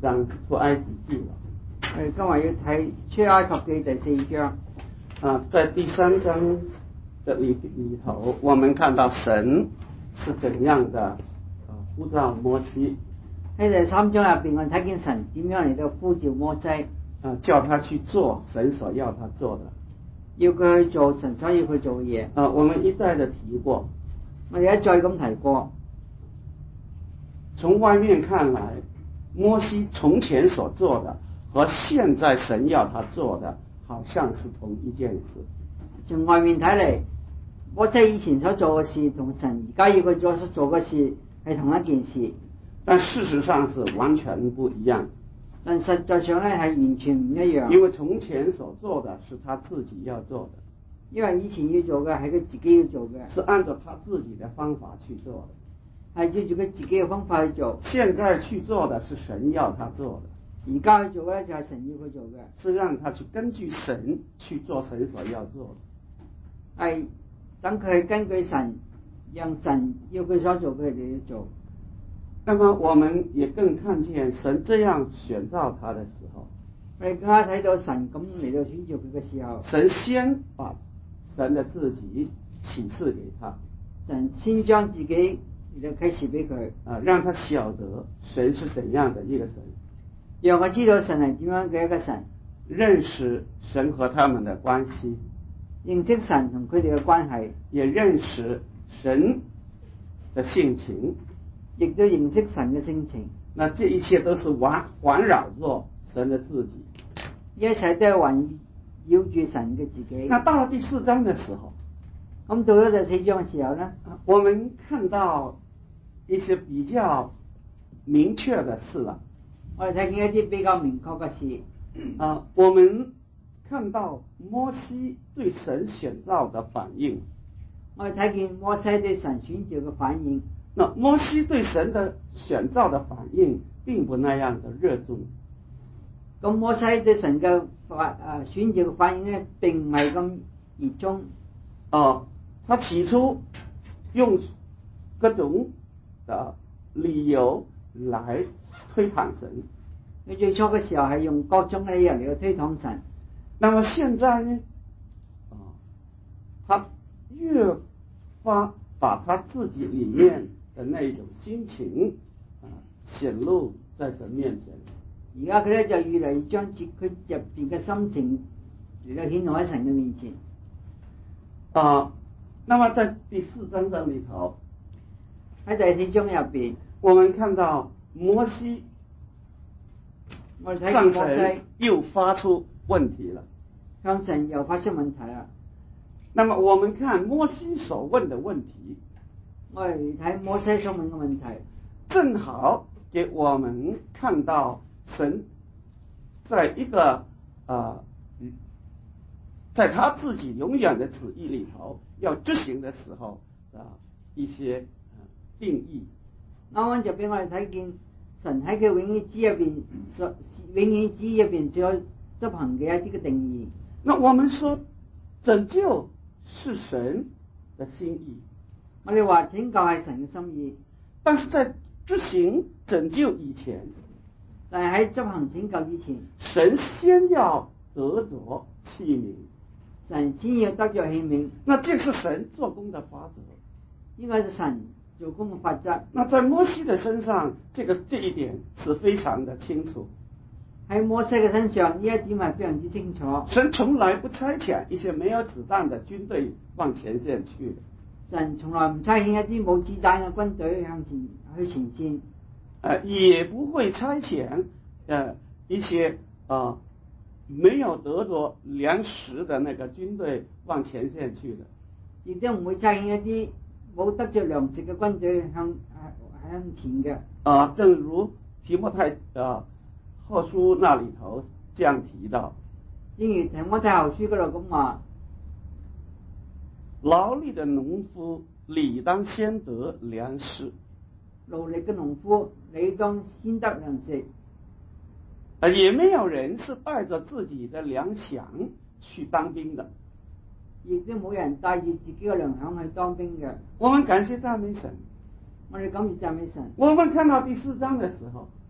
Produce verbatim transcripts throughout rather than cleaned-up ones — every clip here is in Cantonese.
章出埃及記了。 我哋今日要睇出埃及記第四章。 啊，在第三章的里里頭，我們看到神是怎樣的啊呼召摩西。 喺第三章入邊，我哋睇見神點樣嚟到呼召摩西， 啊，叫他去做神所要他做的， 要佢去做神所要佢做嘅嘢。 啊，我們一再的提過， 我哋一再咁提過。 從外面看來，摩西從前所做的和現在神要他做的，好像是同一件事。 從外面睇嚟，摩西以前所做嘅事同神而家要佢做所做嘅事係同一件事， 但事實上是完全不一樣。 但實際上咧係完全唔一樣。 因為從前所做的是他自己要做的， 因為以前要做嘅係佢自己要做嘅， 是按照他自己的方法去做的， 係照住佢自己嘅方法去做。 現在去做的是神要他做的， 而家去做嘅就係神要佢做嘅， 是讓他去根據神去做神所要做的， 係等佢根據神，讓神要佢所做嘅嚟去做。 那麼我們也更看見神這樣選召他的時候， 我哋更加睇到神咁嚟到選召佢嘅時候， 神先把神的自己啟示給他， 神先將自己嚟到啟示俾佢， 啊，讓他曉得神是怎樣的一個神， 讓我知道神係點樣嘅一個神， 認識神和他們的關係， 認識神同佢哋嘅關係， 也認識神的性情， 亦都認識神嘅性情。 那這一切都是環環繞着神的自己， 一切都係環繞住神嘅自己。 那到了第四章的時候， 咁到咗第四章嘅時候呢， 我們看到一些比較明確的事了。 我哋睇見一啲比較明確嘅事。 啊，我們看到摩西對神選召的反應。 我哋睇見摩西對神選召嘅反應。 那摩西對神的選召的反應並不那樣的熱衷。 咁摩西對神嘅反誒選召嘅反應咧，並唔係咁熱衷。 啊，他起初用各種的理由來推搪神。 佢最初嘅時候係用各種理由嚟到推搪神。 那麼現在呢？啊，他越發把他自己裏面的那種心情啊顯露在神面前。 而家佢咧就越嚟越將自佢入邊嘅心情嚟到顯露喺神嘅面前。 啊，那麼在第四章嘅裏頭， 喺第四章入邊， 我們看到摩西， 我哋睇見摩西又發出問題了， 向神又發出問題啦。 那麼我們看摩西所問的問題， 我哋睇摩西所問嘅問題， 正好給我們看到神在一個啊、呃，在他自己永遠的旨意裏頭要執行的時候啊一些定義。 啱啱就俾我哋睇見神喺佢永遠旨入邊所永遠旨入邊所執行嘅一啲嘅定義。 那我們說拯救是神的心意， 我哋話拯救係神嘅心意， 但是在執行拯救以前， 但係喺執行拯救之前， 神先要得着器皿， 神先要得着器皿。 那這是神做工的法則， 應該係神做工嘅法則。 那在摩西的身上，這個這一點是非常的清楚。 喺摩西嘅身上，呢一點係非常之清楚。 神從來不差遣一些沒有子彈的軍隊往前線去的。 神從來唔差遣一啲冇子彈嘅軍隊向前去前線。 呃，也不會差遣呃一些啊、呃、沒有得着糧食的那個軍隊往前線去的。 亦都唔會差遣一啲冇得着糧食嘅軍隊向向前嘅。 啊、呃，正如提摩太啊後書那裏頭這樣提到， 正如提摩太後書嗰度咁話， 勞力的農夫理當先得糧食。 勞力嘅農夫理當先得糧食。 啊，也沒有人是帶着自己的糧饗去當兵的， 亦都冇人帶住自己嘅糧饗去當兵嘅。 我們感謝讚美神。 我哋感謝讚美神。 我們看到第四章的時候，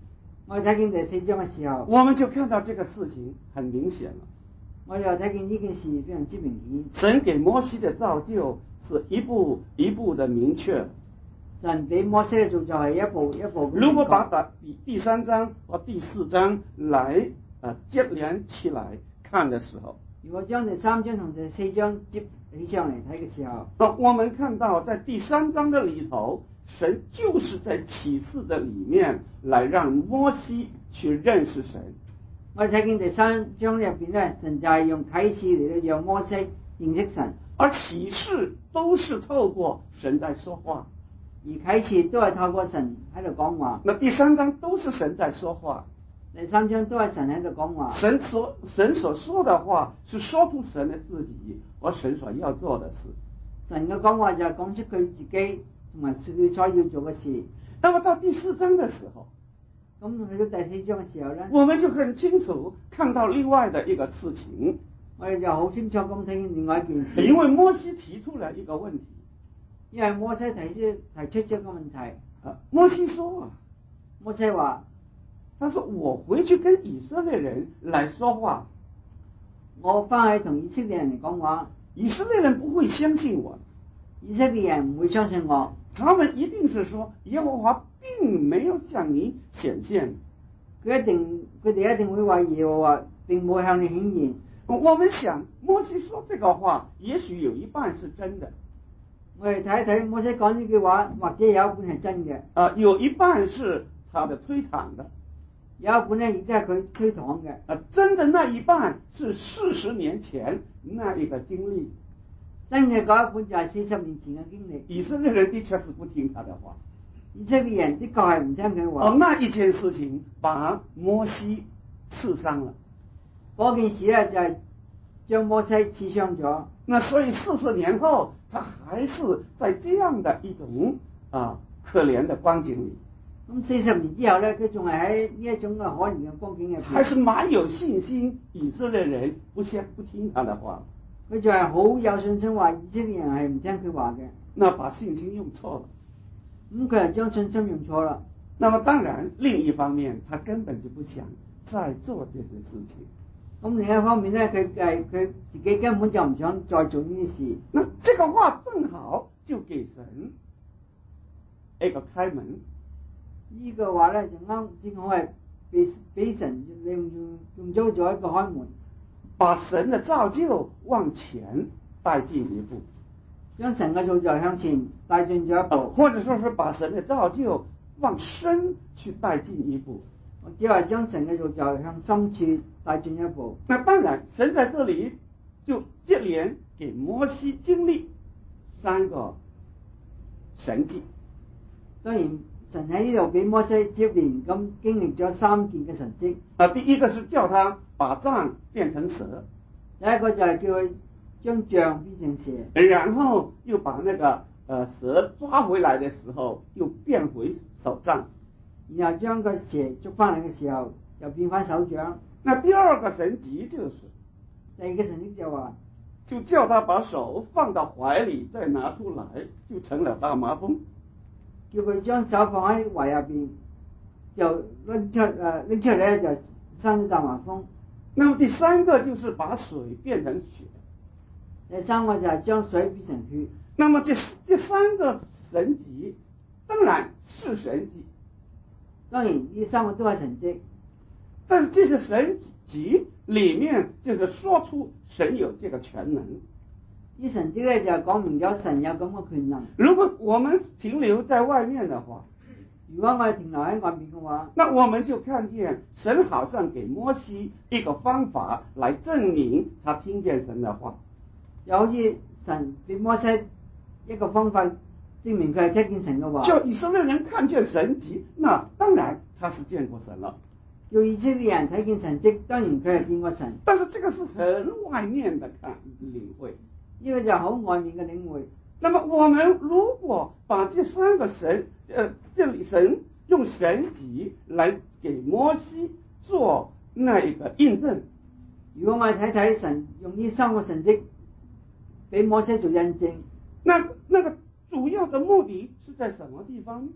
我哋睇見第四章嘅時候， 我們就看到這個事情很明顯了。 我哋又睇見呢件事非常之明顯。 神給摩西的造就是一步一步的明確。 神俾摩西嘅造就係一步一步。 如果把第第三章和第四章來呃接連起來看的時候， 如果將第三章同第四章接起上嚟睇嘅時候， 那我們看到在第三章的裏頭，神就是在啟示的裏面來讓摩西去認識神。 我哋睇見第三章入邊咧，神就係用啟示嚟到讓摩西認識神， 而啟示都是透過神在說話， 而啟示都係透過神喺度講話。 那第三章都是神在說話， 第三章都係神喺度講話。 神所神所說的話是說出神的自己和神所要做的事。 神嘅講話就係講出佢自己同埋佢所要做嘅事。 那麼到第四章的時候， 咁去到第四章嘅時候咧， 我們就很清楚看到另外的一個事情。 我哋就好清楚咁睇見另外一件事。 因為摩西提出了一個問題， 因為摩西提出提出咗個問題。 啊，摩西說啊， 摩西話， 他說我回去跟以色列人來說話， 我翻去同以色列人嚟講話， 以色列人不會相信我， 以色列人唔會相信我， 他們一定是說耶和華並沒有向你顯現。 佢一定佢哋一定會話耶和華並冇向你顯現。 我們想摩西說這個話，也許有一半是真的。 我哋睇一睇摩西講呢句話，或者有一半係真嘅。 啊，有一半是他的推搪的， 有一半咧亦都係佢推搪嘅。 啊，真的那一半是四十年前那一個經歷。 真嘅嗰一半就係四十年前嘅經歷。 以色列人的確是不聽他的話， 以色列人的確係唔聽佢話。 哦，那一件事情把摩西刺傷了。 嗰件事咧就係將摩西刺傷咗。 那所以四十年後，他還是在這樣的一種啊可憐的光景裏。 咁四十年之後咧，佢仲係喺呢一種嘅可憐嘅光景入邊。 還是蠻有信心，以色列人不先不聽他的話。 佢就係好有信心話，以色列人係唔聽佢話嘅。 那把信心用錯了。 咁佢係將信心用錯啦。 那麼當然，另一方面，他根本就不想再做這些事情。 咁另一方面咧，佢係佢自己根本就唔想再做呢啲事。 那這個話正好就給神一個開門。 呢個話咧就啱正好係俾俾神用用咗做一個開門， 把神的造就往前帶進一步， 將神嘅造就向前帶進咗一步， 或者說是把神的造就往深去帶進一步。 或者係將神嘅造就向深處帶進一步。 那當然，神在這裏就接連給摩西經歷三個神蹟。 當然，神喺呢度俾摩西接連咁經歷咗三件嘅神蹟。 啊，第一個是叫他把杖變成蛇， 第一個就係叫佢將杖變成蛇， 然後又把那個呃蛇抓回來的時候又變回手杖， 然後將個蛇捉翻嚟嘅時候又變翻手掌。 那第二個神蹟就是， 第二個神蹟就話， 就叫他把手放到懷裏再拿出來，就成了大麻風。 叫佢將手放喺懷入邊，就拎出誒拎出嚟咧就生咗大麻風。 那麼第三個就是把水變成血， 第三個就係將水變成血。 那麼這這三個神蹟當然是神蹟， 當然呢三個都係神蹟， 但是這些神蹟裏面就是說出神有這個全能。 呢神蹟咧就講明咗神有咁嘅權能。 如果我們停留在外面的話， 如果我哋停留喺外面嘅話， 那我們就看見神好像給摩西一個方法來證明他聽見神的話， 又好似神俾摩西一個方法證明佢係聽見神嘅話。 叫以色列人看見神蹟，那當然他是見過神了。 叫以色列人睇見神蹟，當然佢係見過神。 但是這個是很外面的看領會。 呢個就好外面嘅領會。 那麼我們如果把這三個神，呃，這裏神用神蹟來給摩西做那一個印證， 如果我哋睇睇神用呢三個神蹟俾摩西做印證， 那那個主要的目的是在什麼地方呢？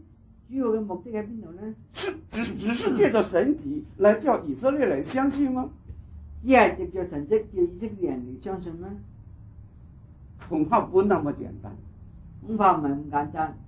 主要嘅目的喺邊度呢？ 是只只是借着神蹟來叫以色列人相信嗎？ 只係藉着神蹟叫以色列人嚟相信咩？ 恐怕不那麼簡單。 恐怕唔係咁簡單。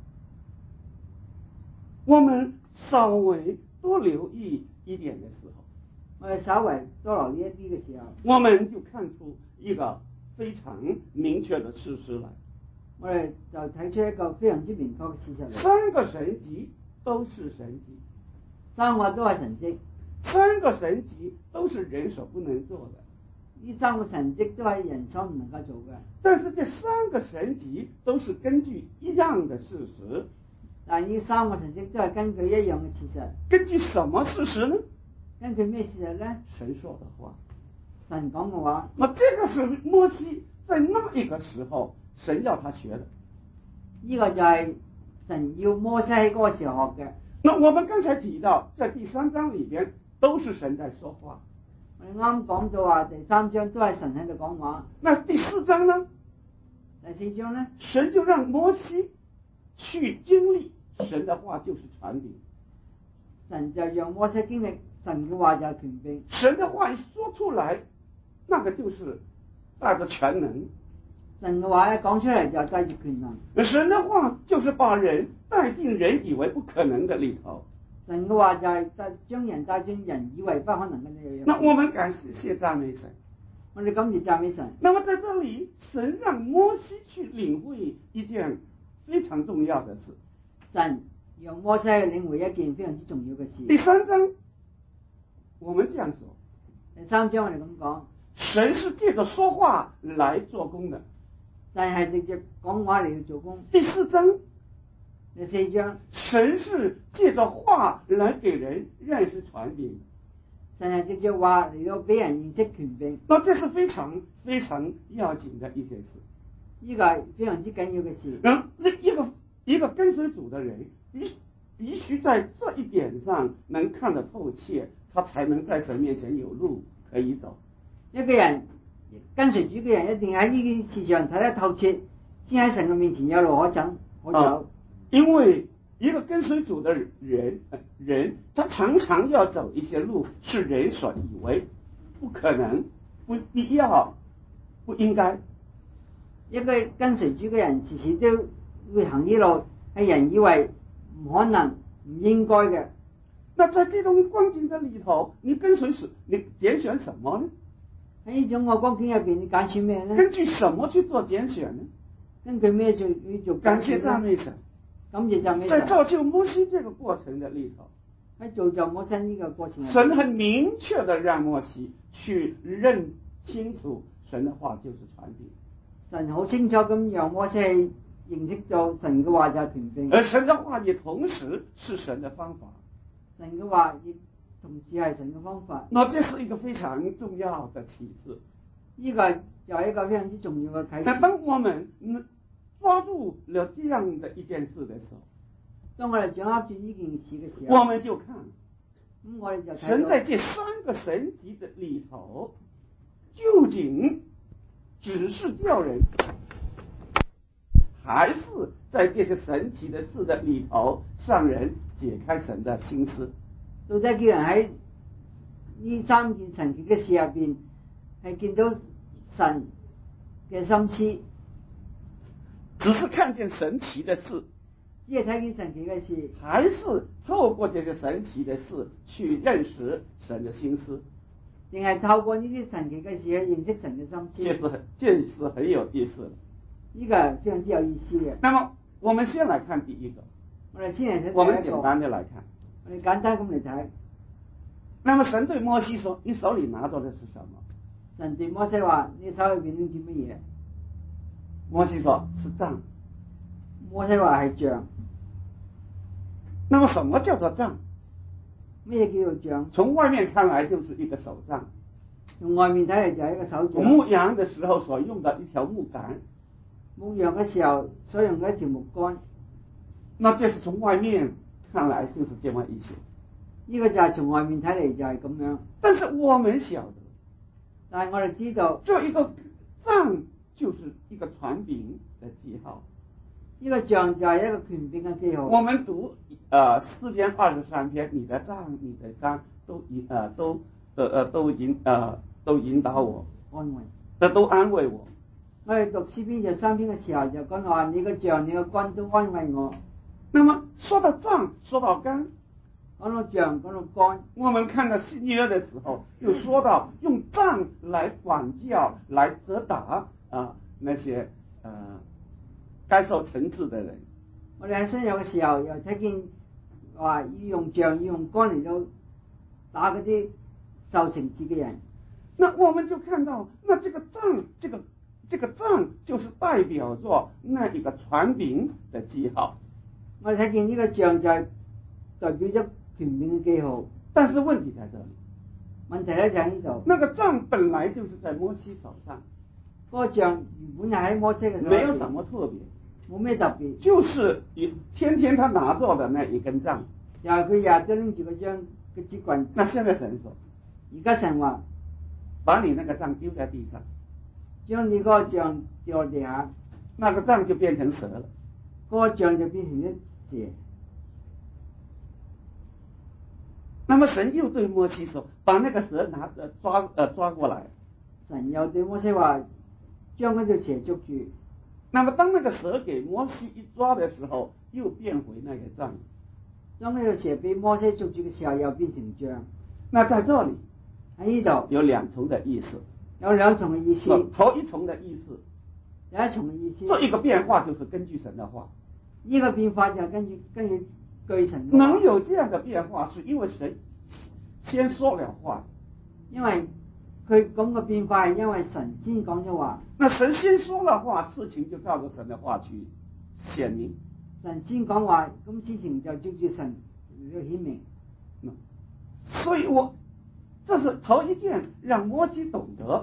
我們稍微多留意一點嘅時候， 我哋稍微多留意一啲嘅時候， 我們就看出一個非常明確的事實來。 我哋就睇出一個非常之明確嘅事實嚟。 三個神蹟都是神蹟， 三個都係神蹟， 三個神蹟都是人所不能做的。 呢三個神蹟都係人所唔能夠做嘅。 但是這三個神蹟都是根據一樣的事實。 但係呢三個神蹟都係根據一樣嘅事實。 根據什麼事實呢？ 根據咩事實呢？ 神說的話。 神講嘅話。 那這個是摩西在那一個時候神要他學的。 呢個就係神要摩西喺嗰個時候學嘅。 那我們剛才提到，在第三章裏邊都是神在說話。 我哋啱講到話第三章都係神喺度講話。 那第四章呢？ 第四章呢？ 神就讓摩西去經歷神的話就是權柄。 神就讓摩西經歷神嘅話就係權柄。 神的話一說出來，那個就是帶着全能。 神嘅話一講出嚟就帶住權能。 神的話就是把人帶進人以為不可能的裏頭。 神嘅話就係帶將人帶進人以為不可能嘅呢樣嘢。 那我們感謝讚美神。 我哋感謝讚美神。 那麼在這裏，神讓摩西去領會一件非常重要的事。 神讓摩西去領會一件非常之重要嘅事。 第三章，我們這樣說。 第三章我哋咁講， 神是借着說話來做工的。 神係直接講話嚟去做工。 第四章。 第四章， 神是借着話來給人認識權柄。 神係藉着話嚟到俾人認識權柄。 那這是非常非常要緊的一件事。 呢個係非常之緊要嘅事。 嗯，一個一個跟隨主的人，必必須在這一點上能看得透徹，他才能在神面前有路可以走。 一個人跟隨主嘅人，一定喺呢件事上睇得透徹，先喺神嘅面前有路可走可走。 啊，因為一個跟隨主的人人，他常常要走一些路，是人所以為不可能、不必要、不應該。 一個跟隨主嘅人，時時都會行呢路，係人以為唔可能、唔應該嘅。 那在這種光景的裏頭，你跟隨誰？你揀選什麼呢？ 喺呢種嘅光景入邊，你揀選咩呢？ 根據什麼去做揀選呢？ 根據咩做去做？ 感謝讚美神。 感謝讚美神。 在造就摩西這個過程的裏頭， 喺造就摩西呢個過程， 神很明確的讓摩西去認清楚神的話就是權柄。 神好清楚咁讓摩西認識到神嘅話就係權柄， 而神的話也同時是神的方法。 神嘅話亦同時係神嘅方法。 那這是一個非常重要的啟示。 呢個就係一個非常之重要嘅啟示。 但當我們抓住了這樣的一件事的時候， 當我哋掌握住呢件事嘅時候， 我們就看， 咁我哋就睇到神在這三個神蹟的裏頭，究竟只是叫人，還是在這些神奇的事的裏頭，讓人解開神的心思？ 到底叫人喺呢三件神奇嘅事入邊，係見到神嘅心思， 只是看見神奇的事， 只係睇見神奇嘅事， 還是透過這些神奇的事去認識神的心思？ 定係透過呢啲神奇嘅事去認識神嘅心思？ 這是很，這是很有意思的。 呢個係非常之有意思嘅。 那麼，我們先來看第一個。 我哋先嚟睇。 我們簡單的來看。 我哋簡單咁嚟睇。 那麼神對摩西說：你手裏拿着的是什麼？ 神對摩西話：你手裏邊拎住乜嘢？ 摩西說：是杖。 摩西話係杖。 那麼什麼叫做杖？ 咩叫做杖？ 從外面看來就是一個手杖。 從外面睇嚟就係一個手杖。 牧羊的時候所用的一條木杆。 牧羊嘅時候所用嘅一條木杆。 那這是從外面看來就是這麼一些。 呢個就係從外面睇嚟就係咁樣。 但是我們曉得， 但係我哋知道， 這一個杖就是一個權柄的記號。 呢個杖就係一個權柄嘅記號。 我們讀呃詩篇二十三篇，你的杖、你的竿都引呃都呃呃都引呃都引導我， 安慰， 這都安慰我。 我哋讀詩篇就三篇嘅時候就講話，你個杖、你個竿都安慰我。 那麼說到杖，說到竿， 講到杖，講到竿， 我們看到新約的時候，又說到用杖來管教、來責打啊、呃、那些呃該受懲治的人。 我哋喺新約嘅時候又睇見話要用杖、要用竿嚟到打嗰啲受懲治嘅人。 那我們就看到，那這個杖，這個這個杖就是代表着那一個權柄的記號。 我哋睇見呢個杖就係代表咗權柄嘅記號。 但是問題在這裡， 問題咧就喺呢度。 那個杖本來就是在摩西手上， 嗰個杖原本係喺摩西嘅手上， 沒有什麼特別， 冇咩特別， 就是天天他拿着的那一根杖。 又係佢日日都拎住嗰張嘅支棍。 那現在神說， 而家神話， 把你那個杖丟在地上， 將你嗰個杖掉落地下， 那個杖就變成蛇了， 嗰個杖就變成一蛇。 那麼神又對摩西說，把那個蛇拿呃抓呃抓過來。 神又對摩西話，將嗰條蛇捉住。 那麼當那個蛇給摩西一抓的時候，又變回那個杖。 當嗰條蛇被摩西捉住嘅時候，又變成杖。 那在這裡喺呢度有兩重的意思， 有兩重嘅意思。 頭一重的意思， 第一重嘅意思， 這一個變化就是根據神的話。 呢個變化就係根據根據據神嘅話。 能有這樣的變化，是因為神先說了話。 因為佢咁嘅變化係因為神先講咗話。 那神先說了話，事情就照着神的話去顯明。 神先講話，咁事情就照住神嚟到顯明。 所以我這是頭一件讓摩西懂得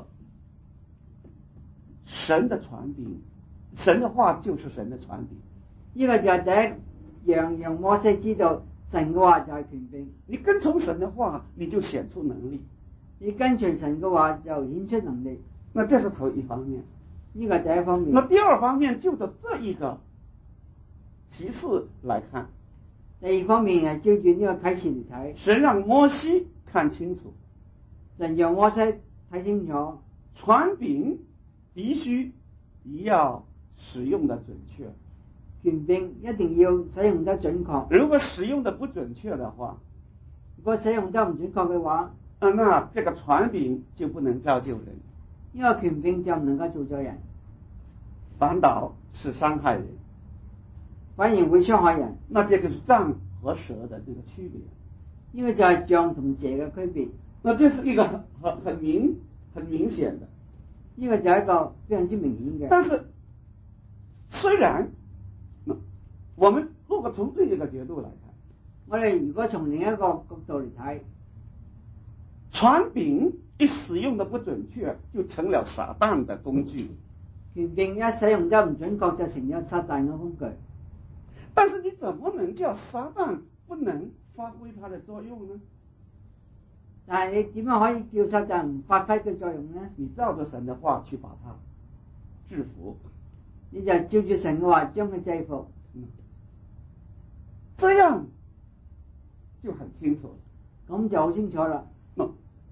神的權柄，神的話就是神的權柄。 呢個就係第一樣，讓摩西知道神嘅話就係權柄。 你跟從神的話，你就顯出能力。 你跟隨神嘅話就顯出能力。 那這是頭一方面。 呢個係第一方面。 那第二方面就着這一個啟示來看。 第二方面係照住呢個啟示嚟睇。 神讓摩西看清楚， 神讓摩西睇清楚， 權柄必須要使用得準確。 權柄一定要使用得準確。 如果使用得不準確的話， 如果使用得唔準確嘅話， 啊，那這個權柄就不能造就人。 呢個權柄就唔能夠造就人， 反倒是傷害人， 反而會傷害人。 那這就是杖和蛇的這個區別。 呢個就係杖同蛇嘅區別。 那這是一個很很很明很明顯的。 呢個就係一個非常之明顯嘅。 但是雖然，我們如果從另一個角度來看， 我哋如果從另一個角度嚟睇， 權柄一使用得不準確，就成了撒旦的工具。 權柄一使用得唔準確，就成咗撒旦嘅工具。 但是你怎麼能叫撒旦不能發揮它的作用呢？ 但係你點樣可以叫撒旦唔發揮嘅作用呢？ 你照着神的話去把它制服， 你就照住神嘅話將佢制服， 嗯，這樣就很清楚了。 咁就好清楚啦。 嗯，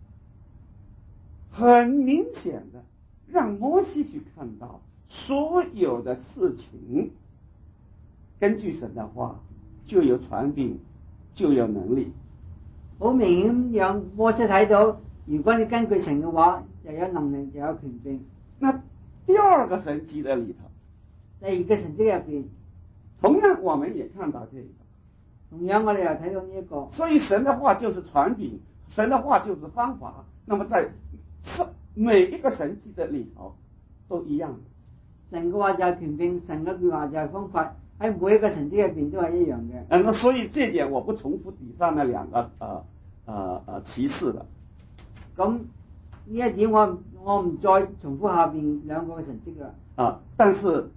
很明顯的讓摩西去看到所有的事情，根據神的話就有權柄，就有能力。 好明顯讓摩西睇到，如果你根據神嘅話，就有能力，就有權柄。 那第二個神蹟的裏頭， 第二個神蹟入邊， 同樣我們也看到這個。 同樣我哋又睇到呢、這、一個。 所以神的話就是權柄，神的話就是方法。那麼在每一個神蹟的裏頭都一樣。 神嘅話就係權柄，神嘅話就係方法，喺每一個神蹟入邊都係一樣嘅。 嗯，那所以這點我不重複底下那兩個呃呃呃啟示了。 咁呢一點我我唔再重複下邊兩個嘅神蹟啦。 啊，但是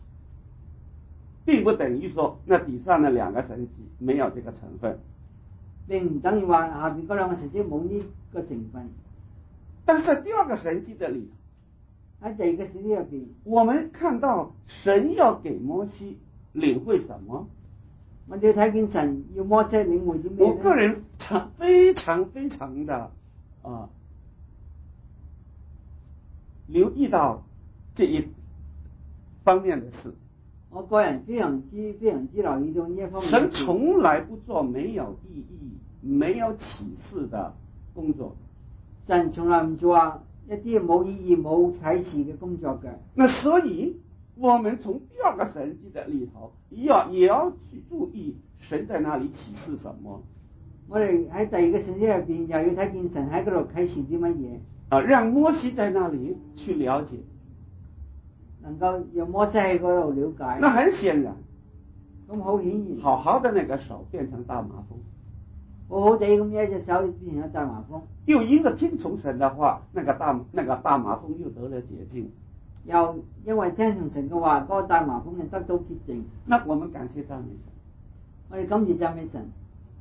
並不等於說那底下那兩個神蹟沒有這個成分， 並唔等於話下邊嗰兩個神蹟冇呢個成分。 但是在第二個神蹟的裏， 喺第二個神蹟入邊， 我們看到神要給摩西領會什麼？ 我哋睇見神要摩西領會啲咩我個人常非常非常的啊留意到這一方面的事。 我個人非常之非常之留意到呢一方面。 神從來不做沒有意義、沒有啟示的工作。 神從來唔做啊一啲冇意義、冇啟示嘅工作嘅。 那所以，我們從第二個神蹟的裏頭，要也要去注意神在那裏啟示什麼。 我哋喺第二個神蹟入邊，又要睇見神喺嗰度啟示啲乜嘢。 啊，讓摩西在那裏去了解。 能夠讓摩西喺嗰度了解。 那很顯然。 咁好顯然。 好好的那個手變成大麻風。 好好地咁一隻手變成咗大麻風。 又因為聽從神的話，那個大那個大麻風又得了潔淨。 又因為聽從神嘅話，嗰、那個大麻風就得到潔淨。 那我們感謝讚美神。 我哋感謝讚美神。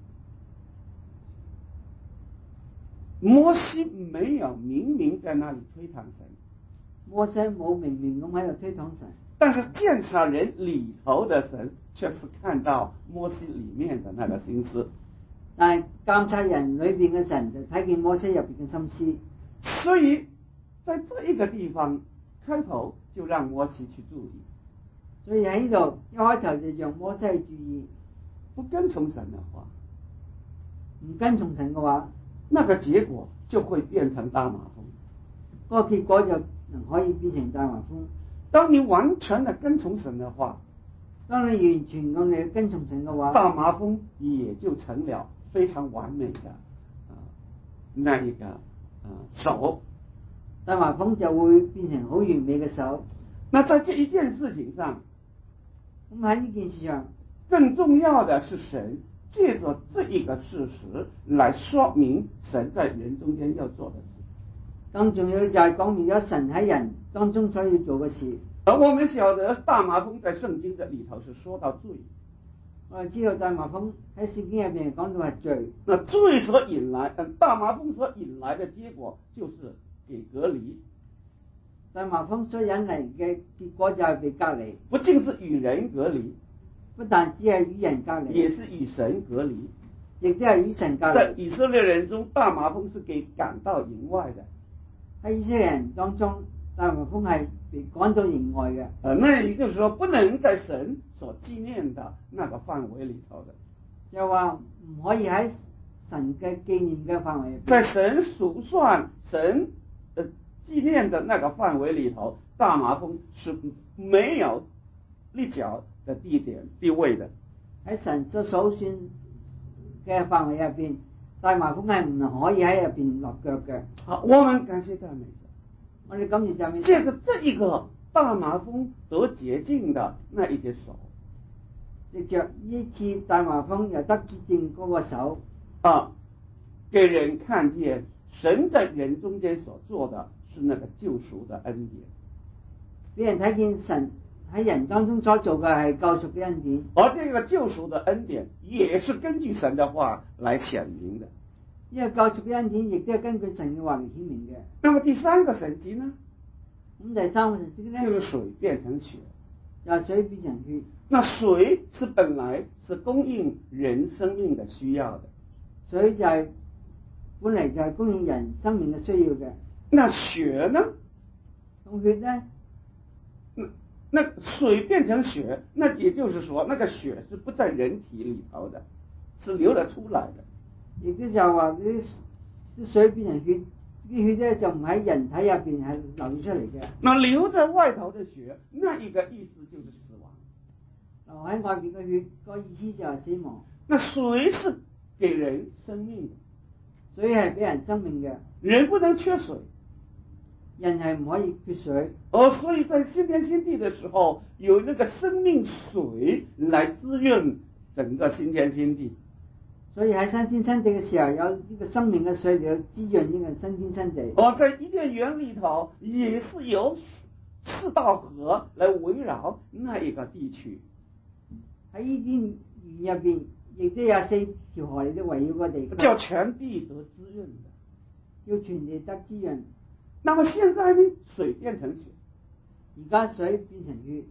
摩西沒有明明在那裏推搪神。 摩西冇明明咁喺度推搪神。 但是監察人裏頭的神，卻是看到摩西裏面的那個心思。 但係監察人裏邊嘅神就睇見摩西入邊嘅心思。 所以在這一個地方開頭就讓摩西去注意。 所以喺呢度一開頭就讓摩西去注意。 不跟從神的話， 唔跟從神嘅話， 那個結果就會變成大麻風。 嗰個結果就能可以變成大麻風。 當你完全的跟從神的話， 當你完全咁嚟跟從神嘅話， 大麻風也就成了非常完美的啊、呃、那一個啊、呃、手。 大麻風就會變成好完美嘅手。 那在這一件事情上， 咁喺呢件事上， 更重要的是神借着這一個事實來說明神在人中間要做的事。 更重要就係講明咗神喺人當中所要做嘅事。 而我們曉得大麻風在聖經的裏頭是說到罪。 我哋知道大麻風喺聖經入邊講到係罪。 那罪所引來，大麻風所引來的結果就是給隔離。 大麻風所引嚟嘅結果就係被隔離。 不僅是與人隔離， 不但只係與人隔離， 也是與神隔離。 亦都係與神隔離。 在以色列人中，大麻風是給趕到營外的。 喺以色列人當中，大麻風係被趕到營外嘅。 呃，那也就是說，不能在神所紀念的那個範圍裏頭的。 就話唔可以喺神嘅紀念嘅範圍入邊。 在神數算神呃紀念的那個範圍裏頭，大麻風是沒有立腳的地點地位的。 喺神所數算嘅範圍入邊，大麻風係唔可以喺入邊落腳嘅。 好，我們感謝讚美神。 我哋感謝讚美神。 借着這一個大麻風得潔淨的那一隻手， 藉着呢次大麻風又得潔淨嗰個手啊，給人看見神在人中間所做的是那個救贖的恩典， 俾人睇見神喺人當中所做嘅係救贖嘅恩典。 而這個救贖的恩典也是根據神的話來顯明的。 因為救贖嘅恩典亦都係根據神嘅話嚟顯明嘅。 那麼第三個神蹟呢？ 咁第三個神蹟呢？ 就是水變成血。 由水變成血。 那水是本來是供應人生命的需要的。 水就係、是、本嚟就係供應人生命嘅需要嘅。 那血呢？ 咁血呢？ 那那水變成血，那也就是說，那個血是不在人體裏頭的，是流了出來的。 亦都就話啲啲水變成血，啲血咧就唔喺人體入邊係流出嚟嘅。 那流在外頭的血，那一個意思就是死亡。 流喺外邊嘅血，個意思就係死亡。 那水是給人生命的， 水係俾人生命嘅， 人不能缺水， 人係唔可以缺水。 哦，所以在新天新地的時候，有那個生命水來滋潤整個新天新地。 所以喺新天新地嘅時候，有呢個生命嘅水嚟滋潤呢個新天新地。 哦，在伊甸園裏頭也是有四道河來圍繞那一個地區。 喺伊甸園入邊，亦都有四條河嚟到圍繞個地區， 叫全地得滋潤的， 要全地得滋潤。 那麼現在呢，水變成血， 而家水變成血，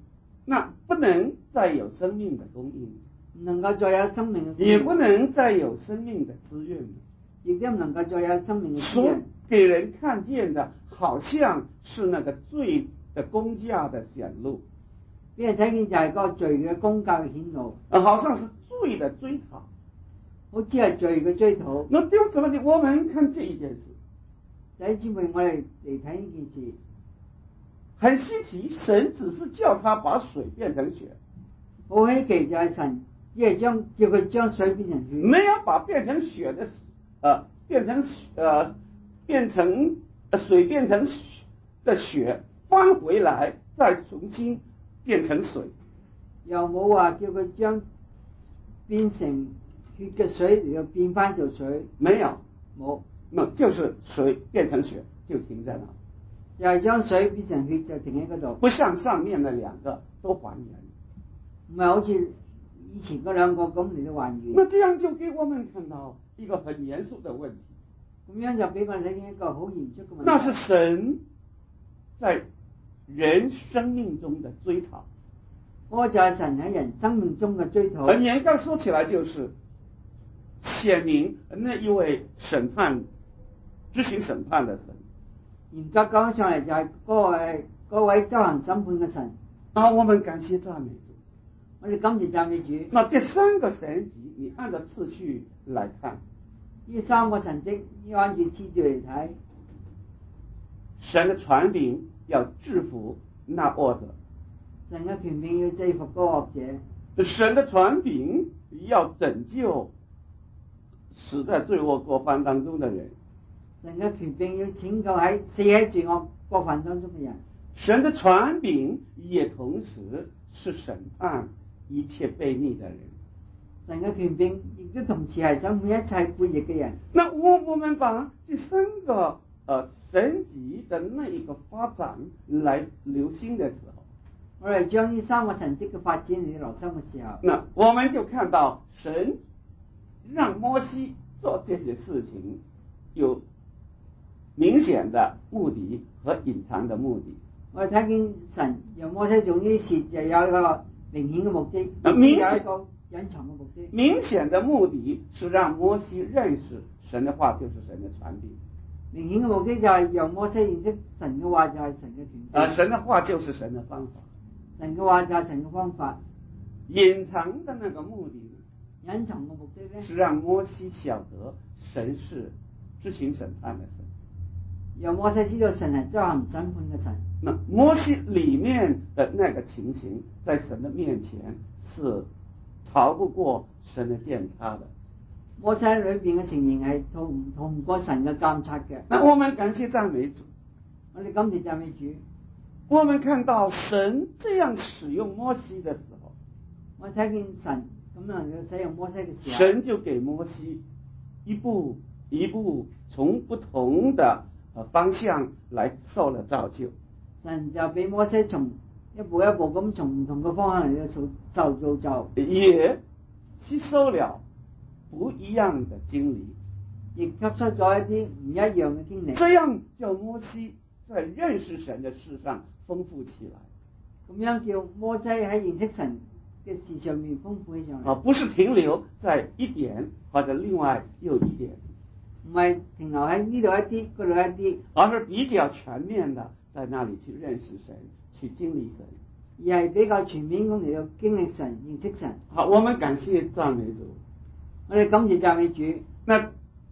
那不能再有生命的供应， 唔能夠再有生命嘅， 也不能再有生命的滋潤， 亦都唔能夠再有生命嘅滋所潤。 給人看見的，好像是那個罪的工價的顯露， 俾人睇見就係個罪嘅工價嘅顯露， 啊，好像是罪的追討。 好似係罪嘅追討。 那弟兄姊妹，我們看這一件事， 弟兄姊妹，我哋嚟睇呢件事， 很稀奇，神只是叫他把水變成血， 好稀奇就係神只係將叫佢將水變成血， 沒有把變成血的，呃，變成呃變成呃水變成的血翻回來，再重新變成水， 又冇話叫佢將變成血嘅水嚟到變翻做水， 沒有， 冇， 那就是水變成血就停在那， 就係將水變成血就停喺嗰度， 不像上面的兩個都還原， 唔係好似以前嗰兩個咁嚟到還原。 那這樣就給我們看到一個很嚴肅的問題， 咁樣就俾我哋睇見一個好嚴肅嘅問題。 那是神在人生命中的追討， 嗰就係神喺人生命中嘅追討。 而嚴格說起來，就是顯明那一位審判、執行審判的神。 嚴格講上嚟就係嗰位嗰位執行審判嘅神。 啊，我們感謝讚美主。 我哋感謝讚美主。 那這三個神蹟，你按照次序來看， 呢三個神蹟要按住次序嚟睇。 神的權柄要制服那惡者， 神嘅權柄要制服嗰個惡者。 神的權柄要拯救死在罪惡過犯當中的人， 神嘅權柄要拯救喺死喺罪惡過犯當中嘅人。 神的權柄也同時是審判一切悖逆的人。 神嘅權柄亦都同時係審判一切悖逆嘅人。 那我我們把這三個呃神蹟的那一個發展來留心的時候， 我哋將呢三個神蹟嘅發展嚟留心嘅時候， 那我們就看到神讓摩西做這些事情有明顯的目的和隱藏的目的。 我哋睇見神由摩西做呢啲事，就有一個明顯嘅目的，亦明有一個隱藏嘅目的。 明顯的目的是讓摩西認識神的話就是神的權柄。 明顯嘅目的就係讓摩西認識神嘅話就係神嘅權柄。 啊，神的話就是神的方法。 神嘅話就係神嘅方法。 隱藏的那個目的呢？ 隱藏嘅目的咧， 是讓摩西曉得神是執行審判的神。 讓摩西知道神係執行審判嘅神。 那摩西裏面的那個情形，在神的面前是逃不過神的檢查的。 摩西裏邊嘅情形係逃唔逃唔過神嘅監察嘅。 那我們感謝讚美主， 我哋感謝讚美主。 我們看到神這樣使用摩西的時候， 我睇見神咁樣去使用摩西嘅時候， 神就給摩西一步一步從不同的方向來受了造就。 神就俾摩西從一步一步咁從唔同嘅方向嚟到受造就， 也吸收了不一樣的經歷， 亦吸收咗一啲唔一樣嘅經歷。 這樣叫摩西在認識神的事上豐富起來。 咁樣叫摩西喺認識神嘅事上面豐富起上嚟。 啊，不是停留在一點或者另外又一點， 唔係停留喺呢度一啲，嗰度一啲， 而是比較全面的在那裡去認識神，去經歷神， 而係比較全面咁嚟到經歷神、認識神。 好，我們感謝讚美主。 我哋感謝讚美主。 那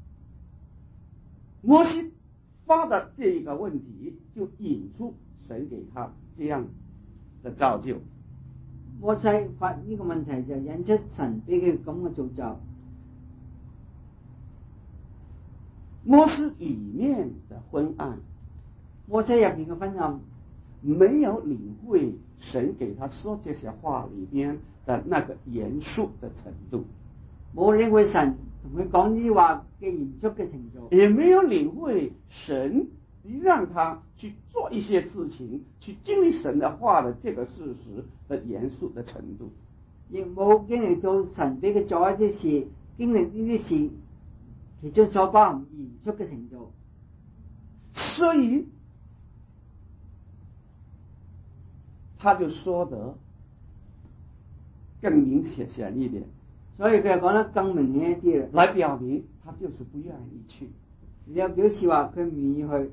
摩西發的這一個問題，就引出神給他這樣的造就。 摩西發呢個問題就引出神俾佢咁嘅造就。 摩西裡面的昏暗， 摩西入邊嘅昏暗， 沒有領會神給他說這些話裡邊的那個嚴肅的程度， 冇領會神同佢講呢啲話嘅嚴肅嘅程度， 也沒有領會神讓他去做一些事情，去經歷神的話的這個事實的嚴肅的程度， 亦冇經歷到神俾佢做一啲事，經歷呢啲事其中所包含嚴肅嘅程度。 所以他就說得更明顯顯一點， 所以佢講得更明顯一啲啦， 來表明他就是不願意去。 你有表示話佢唔願意去。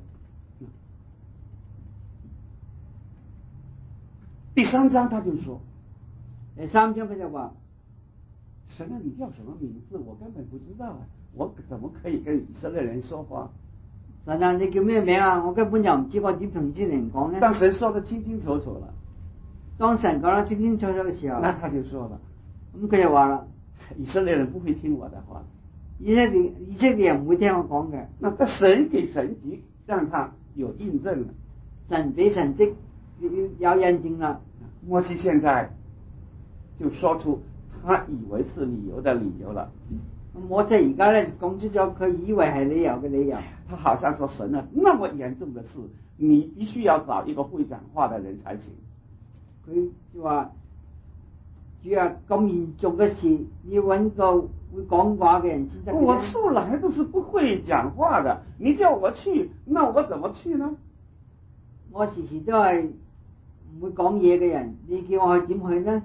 第三章他就說， 第三章佢就話： 神啊，你叫什麼名字？我根本不知道啊，我怎麼可以跟以色列人說話？ 神啊，你叫咩名啊？我根本就唔知，我點同以色列人講呢？ 當神說得清清楚楚了， 當神講得清清楚楚嘅時候， 那他就說了， 咁佢就話啦： 以色列人不會聽我的話， 以色列以色列人唔會聽我講嘅。 那個神給神蹟，讓他有印證了。 神俾神蹟有印證啦。 摩西現在就說出他以為是理由的理由了。 摩西而家咧講出咗佢以為係理由嘅理由。 他好像說，神啊，那麼嚴重的事，你必須要找一個會講話的人才行。 佢就話：主啊，咁嚴重嘅事，要揾個會講話嘅人先得。 我素來都是不會講話的，你叫我去，那我怎麼去呢？ 我時時都係唔會講嘢嘅人，你叫我去點去呢？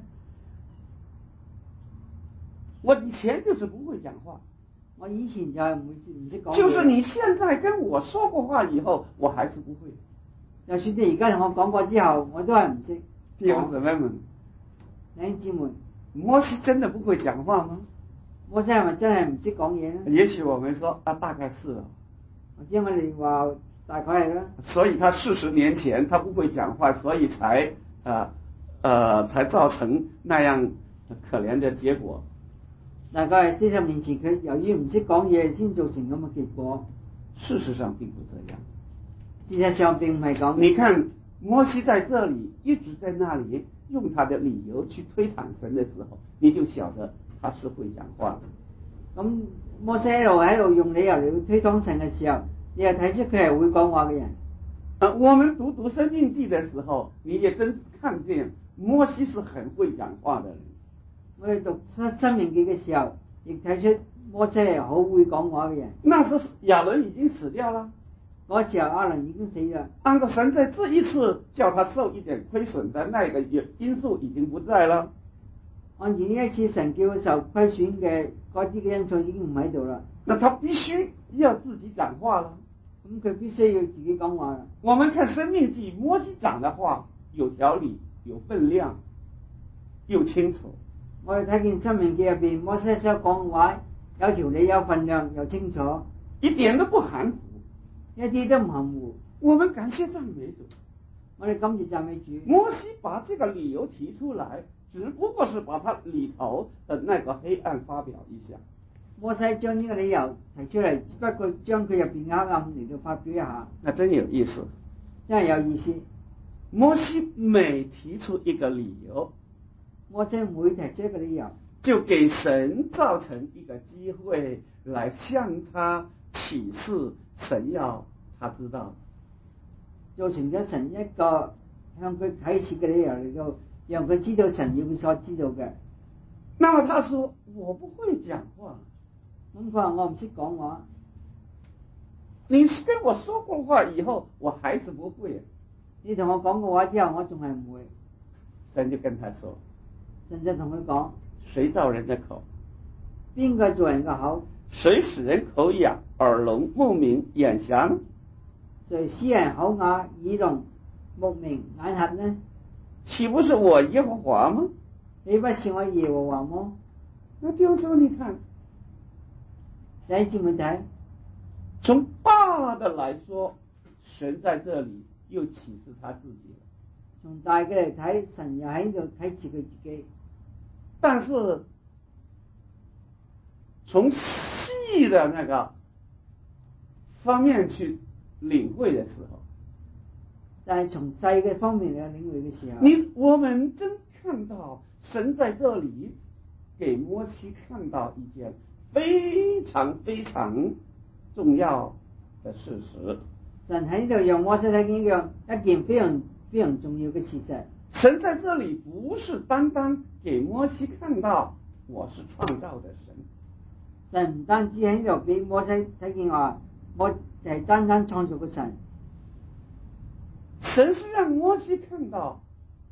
我以前就是不會講話， 我以前就係唔會唔識講嘢。 就是你現在跟我說過話以後，我還是不會。 就算你而家同我講過之後，我都係唔識。 弟兄姊妹們， 弟兄姊妹， 摩西真的不會講話嗎？ 摩西係咪真係唔識講嘢呢？ 也許我們說啊，大概是。 或者我哋話大概係啦。 所以他四十年前他不會講話，所以才呃呃才造成那樣可憐的結果。 大概係四十年前佢由於唔識講嘢，先造成咁嘅結果。 事實上並不這樣。 事實上並唔係咁。 你看摩西在這裡一直在那裡用他的理由去推搪神的時候，你就曉得他是會講話的。 咁摩西喺度喺度用理由嚟推搪神嘅時候，你又睇出佢係會講話嘅人。 啊，我們讀讀申命記的時候，你也真看見摩西是很會講話的人。 我哋讀申命記嘅時候，亦睇出摩西係好會講話嘅人。 那時亞倫已經死掉了， 嗰時候亞倫已經死咗。 按照神在這一次叫他受一點虧損的那個因素已經不在了。 按照呢一次神叫佢受虧損嘅嗰啲嘅因素已經唔喺度啦。 那他必須要自己講話了。 咁佢必須要自己講話啦。 我們看申命記，摩西講的話有條理、有分量、又清楚。 我哋睇見申命記入邊，摩西所講嘅話有條理、有分量、又清楚， 一點都不含糊， 一啲都唔含糊。 我們感謝讚美主。 我哋感謝讚美主。 摩西把這個理由提出來，只不過是把它裏頭的那個黑暗發表一下。 摩西將呢個理由提出嚟，只不過將佢入邊嘅黑暗嚟到發表一下。 那真有意思， 真係有意思。 摩西每提出一個理由， 摩西每提出一個理由， 就給神造成一個機會來向他啟示神要他知道， 造成咗神一個向佢啟示嘅理由嚟到，讓佢知道神要佢所知道嘅。 那麼他說我不會講話， 咁佢話我唔識講話， 你跟我說過話以後，我還是不會。 你同我講過話之後，我仲係唔會。 神就跟他說， 神就同佢講， 誰造人的口？ 邊個造人嘅口？ 誰使人口啞、耳聾、目明、眼瞎呢？ 誰使人口啞、耳聾、目明、眼瞎呢？ 豈不是我耶和華嗎？ 豈不是我耶和華嗎？ 那弟兄姊妹，你看， 弟兄姊妹睇， 從大的來說，神在這裡又啟示他自己了。 從大嘅嚟睇，神又喺度啟示佢自己。 但是從細的那個方面去領會的時候， 但係從細嘅方面嚟領會嘅時候， 你我們真看到神在這裡給摩西看到一件非常非常重要的事實。 神喺度讓摩西睇見一樣一件非常非常重要嘅事實。 神在這裡不是單單給摩西看到我是創造的神， 神唔單止喺度俾摩西睇見話，我就係單單創造嘅神。 神是讓摩西看到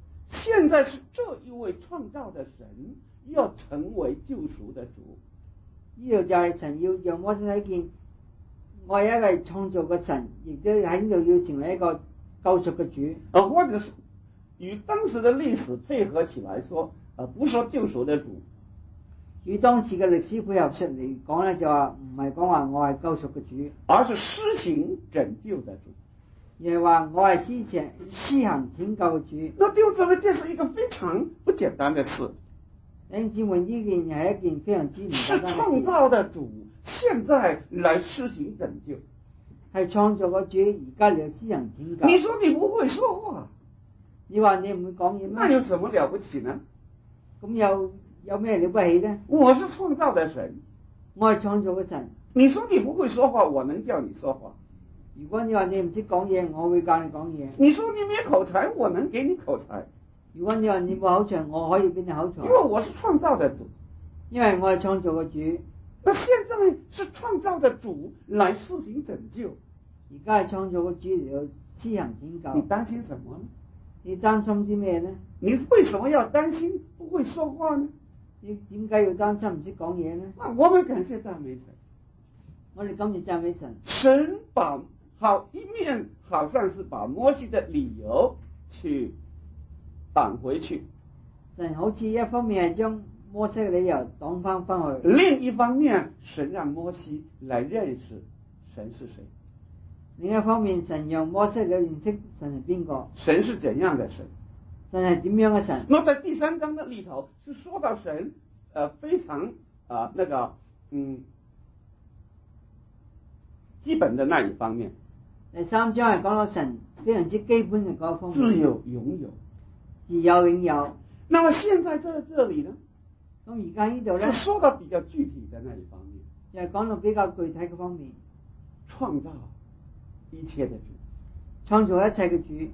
现在是这一位創造的神要成為救贖的主。 呢度就係神要讓摩西睇見，我係一位創造嘅神，亦都喺呢度要成為一個救贖嘅主。 啊，或者是與當時的歷史配合起來說，啊，不說救贖的主， 與當時嘅歷史配合出嚟講咧，就話唔係講話我係救贖嘅主， 而是施行拯救的主。 而係話我係施行施行拯救嘅主。 那就認為這是一個非常不簡單的事。 弟兄姊妹，呢件係一件非常之唔是簡單嘅創事。 造的主現在來施行拯救， 係創造嘅主而家嚟施行拯救。 你說你不會說話， 你話你唔會講嘢咩？ 那有什麼了不起呢？ 咁有有咩了不起呢？ 我是創造的神， 我係創造嘅神。 你說你不會說話，我能叫你說話。 如果你話你唔識講嘢，我會教你講嘢。 你說你沒口才，我能給你口才。 如果你話你冇口才，我可以俾你口才。 因為我是創造的主， 因為我係創造嘅主。 那現在是創造的主來施行拯救， 而家係創造嘅主嚟到施行拯救。 你擔心什麼呢？ 你擔心啲咩呢？ 你為什麼要擔心不會說話呢？ 你點解要擔心唔識講嘢呢？ 啊，我們感謝讚美神， 我哋今日讚美神。 神把好一面好像是把摩西的理由去擋回去， 神好似一方面係將摩西嘅理由擋翻翻去， 另一方面神讓摩西來認識神是誰。 另一方面神讓摩西嚟認識神係邊個， 神是怎樣的神， 神係點樣嘅神。 那在第三章的裏頭是說到神，呃，非常啊、呃、那個嗯基本的那一方面。 第三章係講到神非常之基本嘅嗰方面， 自有擁有， 自有擁有。 那麼現在在這裏呢， 咁而家呢度咧， 是說到比較具體的那一方面， 就係講到比較具體嘅方面， 創造一切的主， 創造一切嘅主。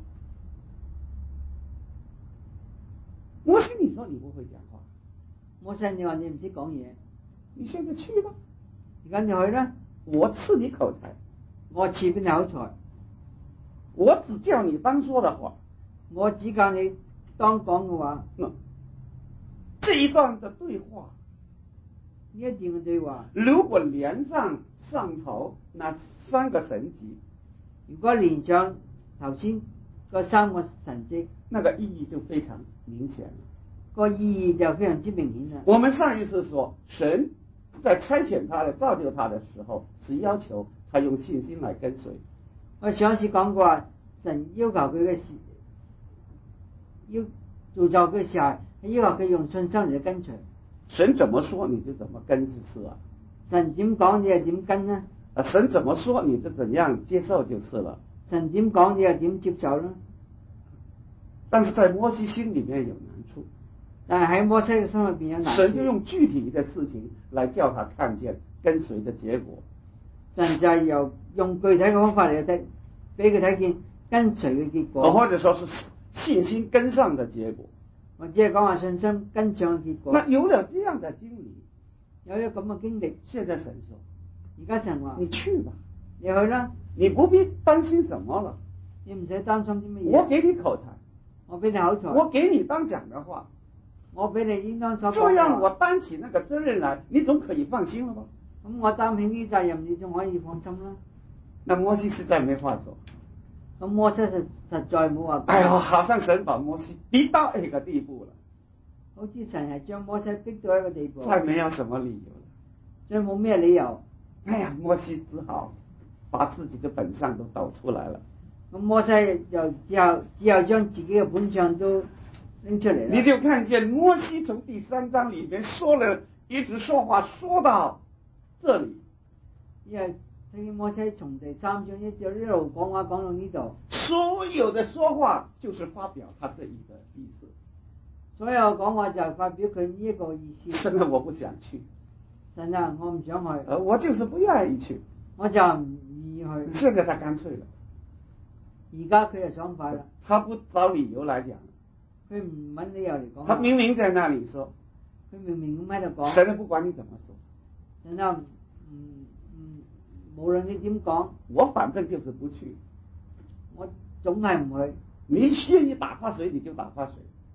摩西，你說你不會講話， 摩西，你話你唔識講嘢， 你現在去吧， 而家你去啦， 我賜你口才， 我賜俾你口才， 我只叫你當說的話， 我只教你當講嘅話。 那這一段的對話， 呢一段嘅對話， 如果連上上頭那三個神蹟， 如果連上頭先嗰三個神蹟， 那個意義就非常明顯了， 個意義就非常之明顯啦。 我們上一次說，神在差遣他的造就他的時候，是要求他用信心來跟隨。 我上一次講過話，神要求佢嘅事，要造就佢嘅時候，係要求佢用信心嚟跟隨。 神怎麼說你就怎麼跟就是了。 神點講你就點跟呢？ 啊，神怎麼說你就怎樣接受就是了。 神點講你就點接受呢？ 但是在摩西心裏面有難處， 但係喺摩西嘅心入邊有難處。 神就用具體的事情來叫他看見跟隨的結果。 神就係由用具體嘅方法嚟睇，俾佢睇見跟隨嘅結果， 或者說是信心跟上的結果， 或者係講話信心跟上嘅結果。 那有了這樣的經歷， 有咗咁嘅經歷， 現在神說， 而家神話你去吧， 你去啦， 你不必擔心什麼了， 你唔使擔心啲乜嘢。 我給你口才， 我俾你口才， 我給你當講的話， 我俾你應當所講。 這樣我擔起那個責任來，你總可以放心了吧？ 咁我擔起呢責任，你仲可以放心啦。 那摩西實在沒話說， 咁摩西實實在冇話。 哎呀，好像神把摩西逼到一個地步了， 好似神係將摩西逼到一個地步， 再沒有什麼理由了， 所以冇咩理由。 哎呀，摩西只好把自己的本相都抖出來了。 咁摩西又之後之後將自己嘅本相都拎出嚟啦。 你就看見摩西從第三章裏面說了一直說話說到這裏， 因為聽見摩西從第三章一直一路講話講到呢度， 所有的說話就是發表他這一個意思。 所有講話就係發表佢呢一個意思。 神啊，我不想去。 神啊，我唔想去。 呃，我就是不願意去。 我就唔願意去。 現在他乾脆了。 而家佢就爽快啦。 他不找理由來講。 佢唔揾理由嚟講。 他明明在那裡說。 佢明明咁喺度講。 神啊，不管你怎麼說。 神啊，唔唔，無論你點講， 我反正就是不去。 我總係唔去。 你願意打發誰你就打發誰。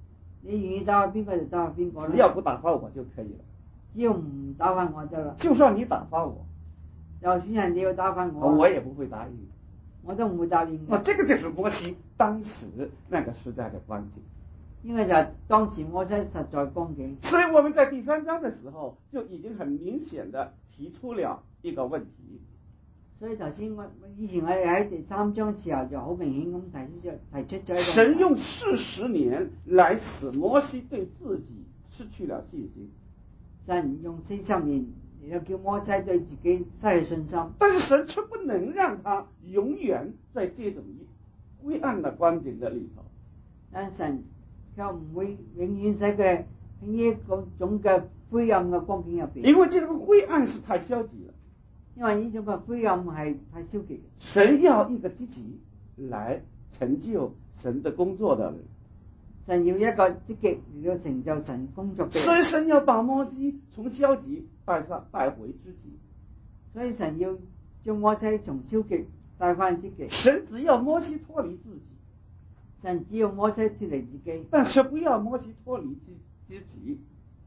你願意打發邊個就打發邊個啦。 只要不打發我就可以了。 只要唔打發我得啦。 就算你打發我， 就算係你要打發我， 我也不會答應。 我都唔會答應嘅。 那這個就是摩西當時那個時代的光景。 應該就係當時摩西實在光景。 所以我們在第三章的時候就已經很明顯的提出了一個問題。 所以頭先我以前我哋喺第三章時候就好明顯咁提出咗提出咗一個。 神用四十年來使摩西對自己失去了信心。 神用四十年嚟叫摩西對自己失去信心。 但是神卻不能讓他永遠在這種灰暗的光景的裏頭。 但神卻唔會永遠使佢喺呢一個種嘅灰暗嘅光景入邊。 因為這個灰暗是太消極了。 因為呢種嘅灰暗係太消極。 神要一個積極來成就神的工作的人。 神要一個積極嚟到成就神工作嘅人。 所以神要把摩西從消極帶上帶回積極。 所以神要將摩西從消極帶翻積極。 神只要摩西脫離自己。 神只要摩西脫離自己。 但是不要摩西脫離自己。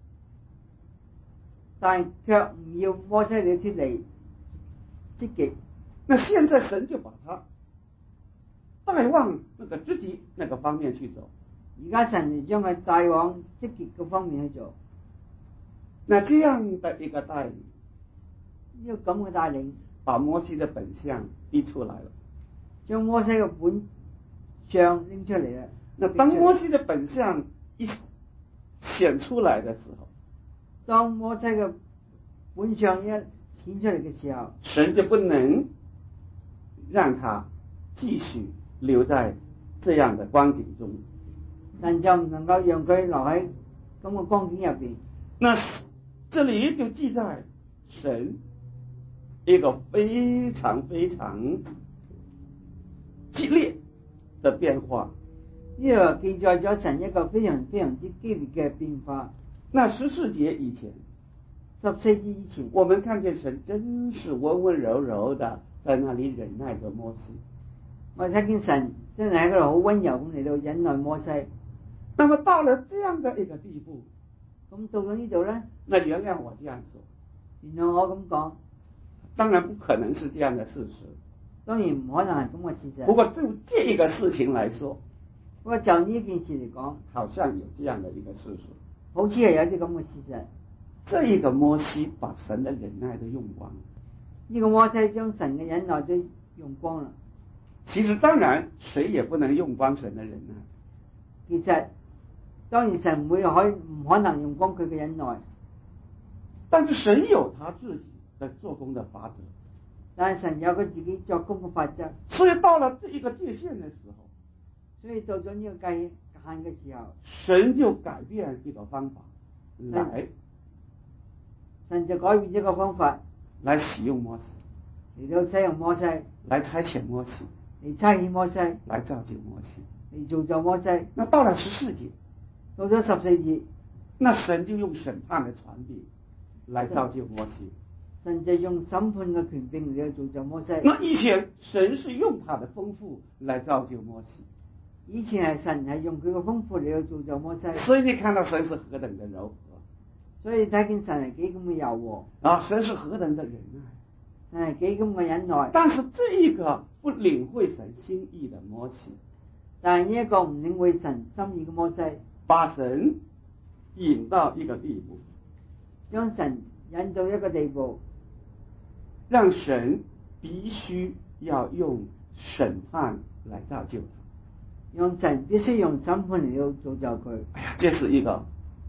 但卻唔要摩西嚟脫離積極。 那現在神就把他帶往那個積極那個方面去走。 而家神就將佢帶往積極嘅方面去做。 那這樣的一個帶領， 呢個咁嘅帶領， 把摩西的本相逼出來了。 將摩西嘅本相拎出嚟啦。 那當摩西的本相一顯出來的時候， 當摩西嘅本相一顯出嚟嘅時候， 神就不能讓他繼續留在這樣的光景中。 神就唔能夠讓佢留喺咁嘅光景入邊。 那這裏就記載神一個非常非常激烈的變化。 呢個記載咗神一個非常非常之激烈嘅變化。 那十四節以前， 十四節以前， 我們看見神真是溫溫柔柔的在那裏忍耐着摩西。 我睇見神真係喺嗰度好溫柔咁嚟到忍耐摩西。 那麼到了這樣的一個地步， 咁到咗呢度咧， 那原諒我這樣說， 原諒我咁講， 當然不可能是這樣的事實， 當然唔可能係咁嘅事實。 不過就這一個事情來說， 不過就呢件事嚟講， 好像有這樣的一個事實， 好似係有啲咁嘅事實。 這一個摩西把神的忍耐都用光， 呢個摩西將神嘅忍耐都用光啦。 其實當然誰也不能用光神的忍耐， 其實當然神唔會可以唔可能用光佢嘅忍耐， 但是神有他自己的做工的法則。 但係神有佢自己作工嘅法則。 所以到了這一個界限的時候， 所以到咗呢個界限嘅時候， 神就改變一個方法來， 神就改變一個方法來使用摩西， 嚟到使用摩西， 來差遣摩西， 嚟差遣摩西， 來造就摩西， 嚟造就摩西。 那到了十四節， 到咗十四節， 那神就用審判的權柄來造就摩西。 神就用審判嘅權柄嚟到造就摩西。 那以前神是用他的豐富來造就摩西， 以前係神係用佢嘅豐富嚟到造就摩西。 所以你看到神是何等的柔和， 所以睇見神係幾咁嘅柔和， 啊，神是何等的忍耐， 神係幾咁嘅忍耐。 但是這一個不領會神心意的摩西， 但係呢一個唔領會神心意嘅摩西， 把神引到一個地步， 將神引到一個地步， 讓神必須要用審判來造就他， 讓神必須用審判嚟到造就佢。 哎呀，這是一個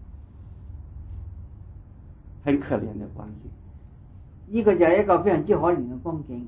很可憐的光景。 呢個就係一個非常之可憐嘅光景，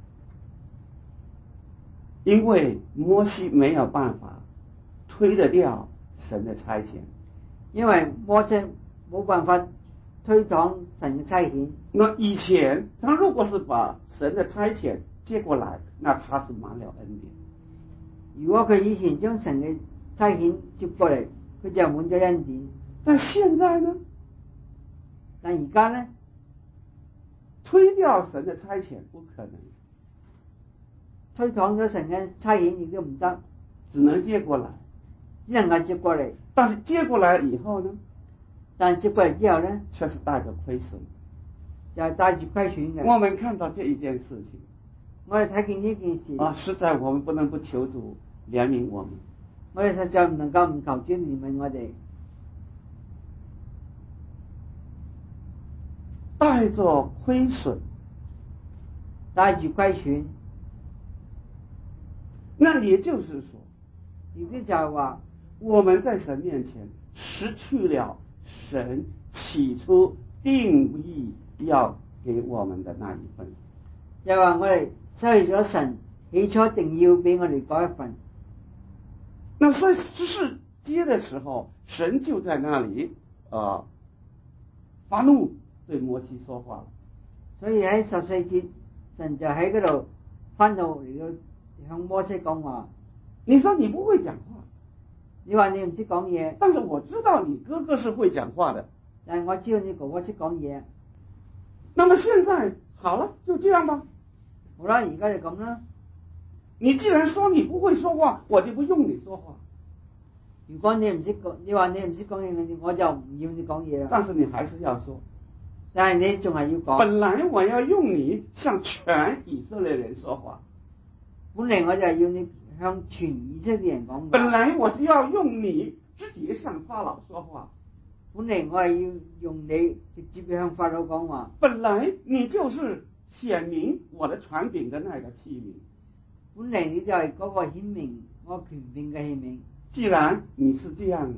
因為摩西沒有辦法推得掉神的差遣， 因為摩西冇辦法推擋神嘅差遣。 那以前他如果是把神的差遣接過來，那他是滿了恩典。 如果佢以前將神嘅差遣接過嚟，佢就滿咗恩典。 但現在呢？ 但而家呢？ 推掉神的差遣不可能， 推擋咗神嘅差遣亦都唔得， 只能接過來， 只能夠接過嚟。 但是接過來以後呢？ 但接過嚟之後呢， 卻是帶着虧損， 就係帶住虧損嘅。 我們看到這一件事情， 我哋睇見呢件事啊，實在我們不能不求主憐憫我們。 我哋實在唔能夠唔求主憐憫我哋。 帶着虧損， 帶住虧損， 那也就是說， 意思就係話， 我們在神面前失去了神起初定義要給我們的那一份。 就係話我哋失去咗神起初定要俾我哋嗰一份。 那所以十四節的時候，神就在那裡啊、呃、發怒對摩西說話。 所以喺十四節，神就喺嗰度翻到嚟到向摩西講話。 你說你不會講話， 你話你唔識講嘢， 但是我知道你哥哥是會講話的。 但係我知道你哥哥識講嘢。 那麼現在好了，就這樣吧。 好啦，而家就咁啦。 你既然說你不會說話，我就不用你說話。 如果你唔識講，你話你唔識講嘢，我就唔要你講嘢啦。 但是你還是要說。 但係你仲係要講。 本來我要用你向全以色列人說話。 本嚟我就係要你向全以色列人講。 本來我是要用你直接向法老說話。 本嚟我係要用你直接向法老講話。 本來你就是顯明我的權柄的那個器皿。 本嚟你就係嗰個顯明我權柄嘅器皿。 既然你是這樣，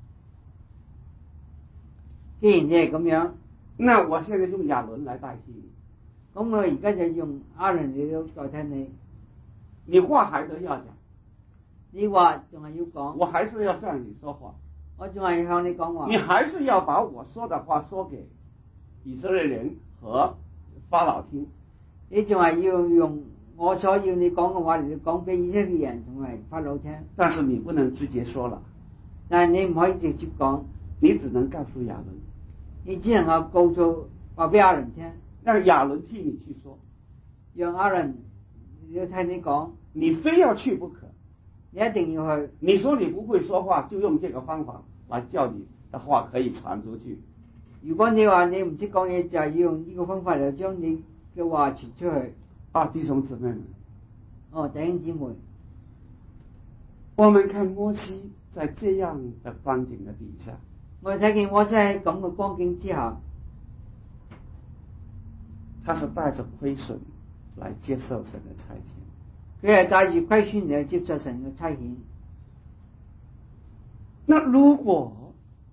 既然你係咁樣， 那我現在用亞倫來代替你。 咁我而家就用亞倫嚟到代替你。 你話還得要講， 你話仲係要講， 我還是要向你說話。 我仲係向你講話。 你還是要把我說的話說給以色列人和法老聽。 你仲係要用我所要你講嘅話嚟講俾以色列人同埋法老聽。 但是你不能直接說了。 但係你唔可以直接講， 你只能告訴亞倫。 你只能夠告訴話俾亞倫聽， 讓亞倫替你去說， 讓亞倫要替你講。 你非要去不可， 你一定要去。 你說你不會說話，就用這個方法來叫你的話可以傳出去。 如果你話你唔識講嘢，就係要用呢個方法嚟將你嘅話傳出去。 啊，弟兄姊妹們， 哦，弟兄姊妹， 我們看摩西在這樣的光景的底下， 我哋睇見摩西喺咁嘅光景之下， 他是帶着虧損來接受神的差遣。 佢係帶住虧損嚟接受神嘅差遣。 那如果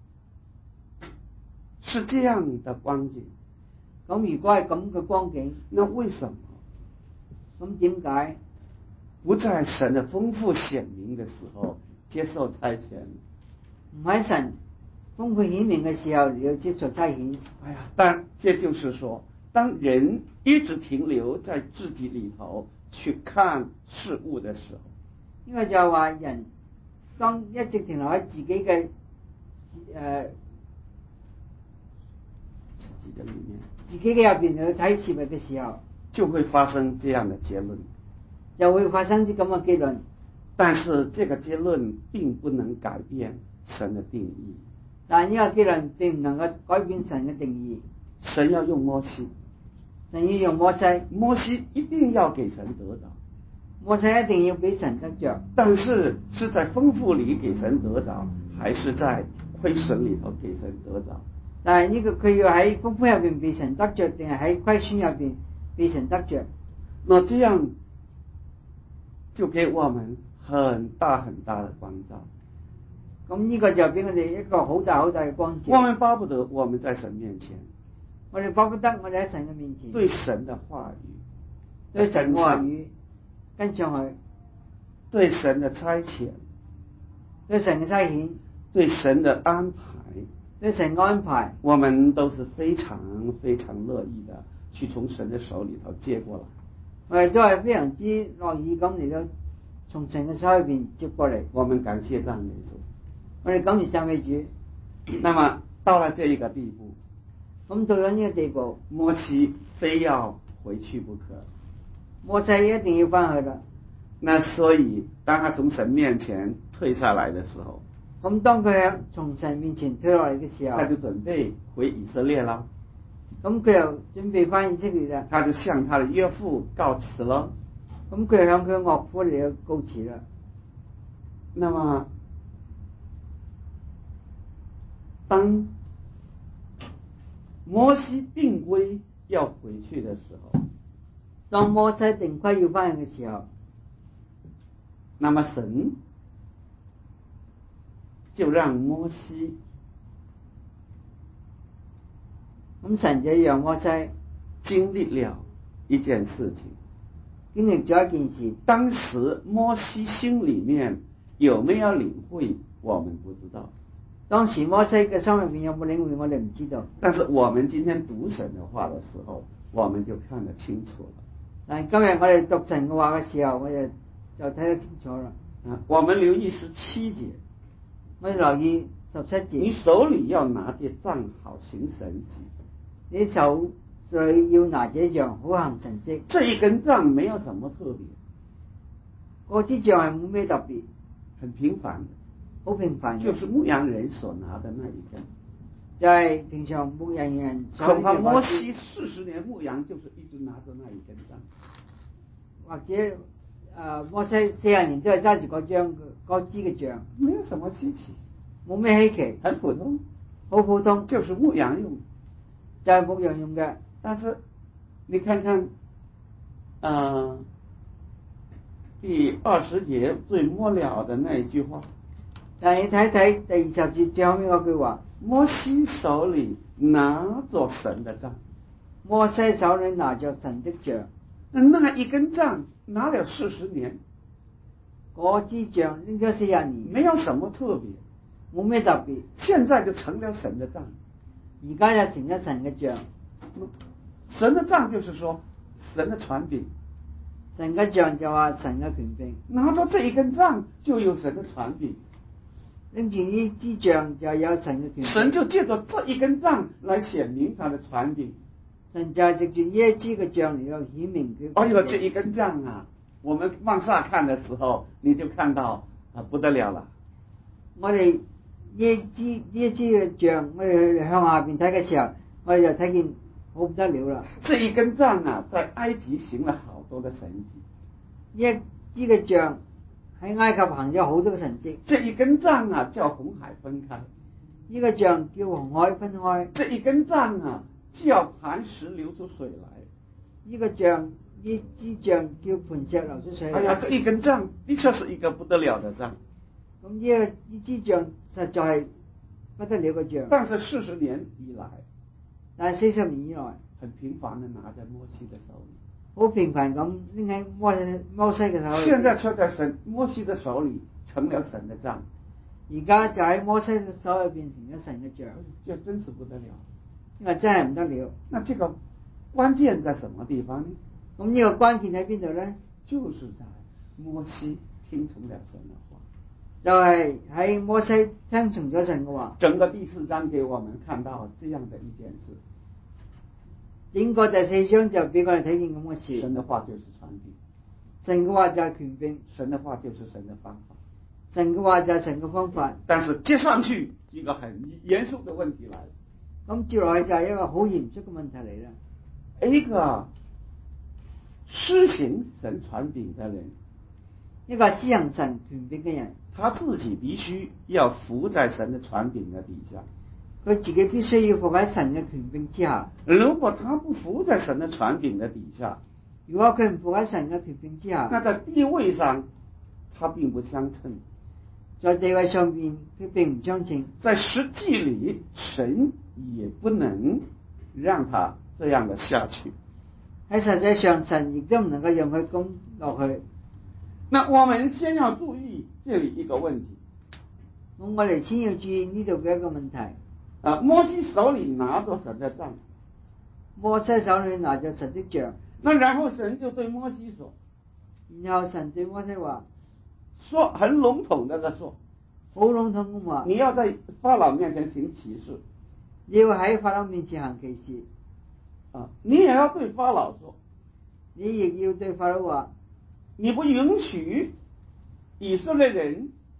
是這樣的光景， 咁如果係咁嘅光景， 那為什麼？ 咁點解不在神的豐富顯明的時候接受差遣？ 唔喺神豐富顯明嘅時候你要接受差遣？ 哎呀，但這就是說，當人一直停留在自己裏頭去看事物的時候， 因為就係話人當一直停留喺自己嘅誒、呃、 自己嘅裏面， 自己嘅入邊去睇事物嘅時候， 就會發生這樣的結論， 就會發生啲咁嘅結論。 但是這個結論並不能改變神的定義。 但係呢個結論並唔能夠改變神嘅定義。 神要用摩西， 神要用摩西， 摩西一定要給神得着， 摩西一定要俾神得着。 但是是在豐富裏給神得着，還是在虧損裏頭給神得着？ 但係呢個佢要喺豐富入邊被神得着，定係喺虧損入邊被神得着？ 那這樣就給我們很大很大的光照。 咁呢個就俾我哋一個好大好大嘅光照。 我們巴不得我們在神面前， 我哋巴不得我哋喺神嘅面前， 對神的話語， 對神嘅話語跟上去， 對神的差遣， 對神嘅差遣， 對神的安排， 對神嘅安排， 我們都是非常非常樂意的去從神的手裏頭接過來。 我哋都係非常之樂意咁嚟到從神嘅手裏邊接過嚟。 我們感謝讚美主。 我哋感謝讚美主。 那麼到了這一個地步， 咁到咗呢個地步， 摩西非要回去不可。 摩西一定要翻去啦。 那所以當他從神面前退下来的时候， 咁當佢喺從神面前退落嚟嘅時候， 他就準備回以色列了。 咁佢又準備翻以色列啦。 他就向他的岳父告辭了。 咁佢向佢岳父嚟告辭啦。 那麼，當摩西定規要回去的時候， 當摩西定規要翻去嘅時候， 那麼神就讓摩西， 咁神就讓摩西經歷了一件事情。 經歷咗一件事。 當時摩西心裏面有沒有領會，我們不知道。 當時摩西嘅心入面有冇領會，我哋唔知道。 但是我們今天讀神的話的時候，我們就看得清楚了。 但今日我哋讀神嘅話嘅時候，我哋就睇得清楚啦。 啊，我們留意十七節， 我哋留意十七節。 你手裏要拿着杖，好行神蹟。 你手裏要拿這杖，好行神蹟。 這一根杖沒有什麼特別， 嗰支杖係冇咩特別， 很平凡的， 好平凡嘅， 就是牧羊人所拿的那一根。 就係平常牧羊人所恐怕摩西四十年牧羊，就是一直拿着那一根杖。 或者誒、呃、摩西四十年都係揸住嗰張嗰支嘅杖， 沒有什麼稀奇， 冇咩稀奇， 很普通， 好普通， 就是牧羊用， 就係牧羊用嘅。 但是你看看，呃，第二十節最末了的那一句話， 但係你睇睇第二十節最後面嗰句話， 摩西手裏拿着神的杖， 摩西手裏拿着神的杖， 那一根杖拿了四十年， 嗰支杖拎咗四十年， 沒有什麼特別， 冇咩特別， 現在就成了神的杖， 而家就成咗神嘅杖。 神的杖就是說神的權柄， 神嘅杖就話神嘅權柄， 拿着這一根杖就有神的權柄， 拎住呢支杖就有神嘅權柄。 神就借着這一根杖來顯明他的權柄。 神就係藉住呢一支嘅杖嚟到顯明佢。 哎呦，這一根杖啊，我們往下看的時候，你就看到啊不得了了。 我哋呢一支呢一支嘅杖，我哋向下邊睇嘅時候，我哋就睇見好不得了啦。 這一根杖啊，在埃及行了好多的神蹟。 呢一支嘅杖喺埃及行咗好多嘅神蹟。 這一根杖啊，叫紅海分開。 呢個杖叫紅海分開。 這一根杖啊，叫磐石流出水來。 呢個杖呢支杖叫磐石流出水來。 哎呀，這一根杖的確是一個不得了的杖。 咁呢個呢支杖實在係不得了嘅杖。 但是四十年以來， 但係四十年以來， 很平凡地拿在摩西的手裏， 好平凡咁拎喺摩摩西嘅手裏。 現在卻在神摩西的手裏成了神的杖。 而家就喺摩西嘅手裏變成咗神嘅杖， 這真是不得了。 因為真係唔得了。 那這個關鍵在什麼地方呢？ 咁呢個關鍵喺邊度咧？ 就是在摩西聽從了神的話。 就係喺摩西聽從咗神嘅話。 整個第四章給我們看到這樣的一件事。 整個第四章就俾我哋睇見咁嘅事。 神的話就是權柄， 神嘅話就係權柄， 神的話就是神的方法， 神嘅話就係神嘅方法。 但是接上去一個很嚴肅的問題來了。 咁接落去就係一個好嚴肅嘅問題嚟啦。 一個施行神權柄的人， 一個施行神權柄嘅人， 他自己必須要服在神的權柄的底下。 佢自己必須要服喺神嘅權柄之下。 如果他不服在神的權柄的底下， 如果佢唔服喺神嘅權柄之下， 那在地位上他並不相稱， 在地位上面佢並唔相稱， 在實際裏神也不能讓他這樣的下去。 喺實際上神亦都唔能夠讓佢咁落去。 那我們先要注意這裏一個問題。 咁我哋先要注意呢度嘅一個問題。 啊，摩西手裏拿着神的杖， 摩西手裏拿着神的杖。 那然後神就對摩西說， 然後神對摩西話， 說很籠統的說， 好籠統咁話， 你要在法老面前行奇事， 你要喺法老面前行奇事。 啊，你也要對法老說， 你亦要對法老話， 你不允許以色列人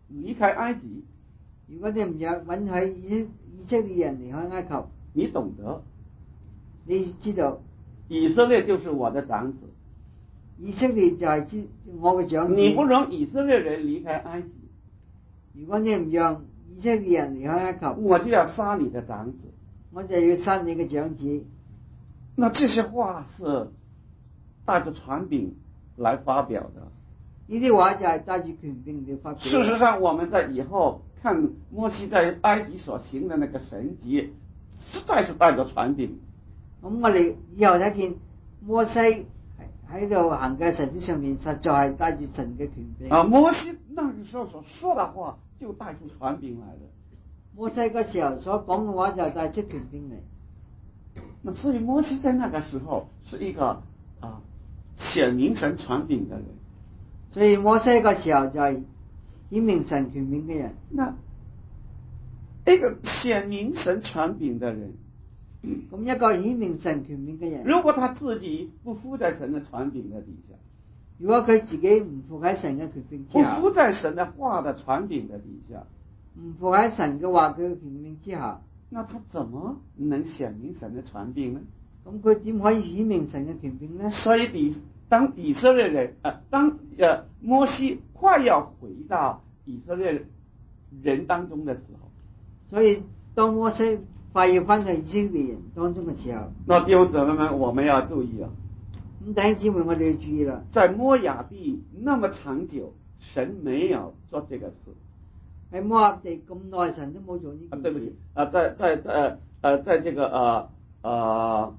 離開埃及， 如果你唔讓允許以以色列人離開埃及， 你懂得， 你知道以色列就是我的長子， 以色列就係知我嘅長子。 你不容以色列人離開埃及， 如果你唔讓以色列人離開埃及， 我就要殺你的長子。 我就要殺你嘅長子。 那這些話是帶着權柄來發表的。 呢啲話就係帶住權柄嚟發表。 事實上，我們在以後看摩西在埃及所行的那個神蹟，實在是帶着權柄。 咁我哋以後睇見摩西喺度行嘅神蹟上面，實在係帶住神嘅權柄。 啊，摩西那個時候所說的話，就帶出權柄來的。 摩西嗰時候所講嘅話就帶出權柄嚟。 那所以摩西在那個時候是一個啊顯明神權柄的人。 所以摩西嗰時候就係顯明神權柄嘅人。 那一個顯明神權柄的人， 咁一個顯明神權柄嘅人， 如果他自己不服在神的權柄的底下， 如果佢自己唔服喺神嘅權柄之下， 不服在神的話的權柄的底下， 唔服喺神嘅話嘅權柄之下， 那他怎麼能顯明神的權柄呢？ 咁佢點可以顯明神嘅權柄呢？ 所以以當以色列人啊、呃，當呃摩西快要回到以色列人當中的時候， 所以當摩西快要翻去以色列人當中嘅時候， 那弟兄姊妹們，我們要注意啊！ 咁弟兄姊妹，我哋要注意啦。 在摩亞地那麼長久，神沒有做這個事。 喺摩亞地咁耐，神都冇做呢件事。 啊，對不起，啊，在在在呃，在這個呃呃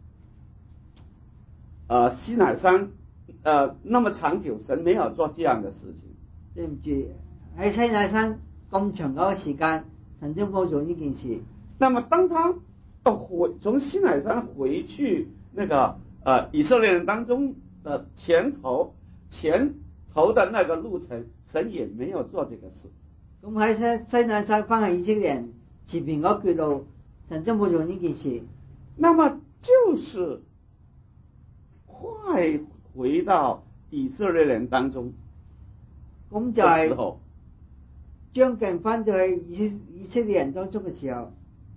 呃西乃山呃那麼長久，神沒有做這樣的事情。 對唔住，喺西乃山咁長久嘅時間，神都冇做呢件事。 那麼當他到回從西乃山回去那個呃以色列人當中的前頭前頭的那個路程，神也沒有做這個事。 咁喺西西乃山翻去以色列人前邊嗰段路，神都冇做呢件事。 那麼就是快回到以色列人當中， 咁就係將近翻到去以以色列人當中嘅時候，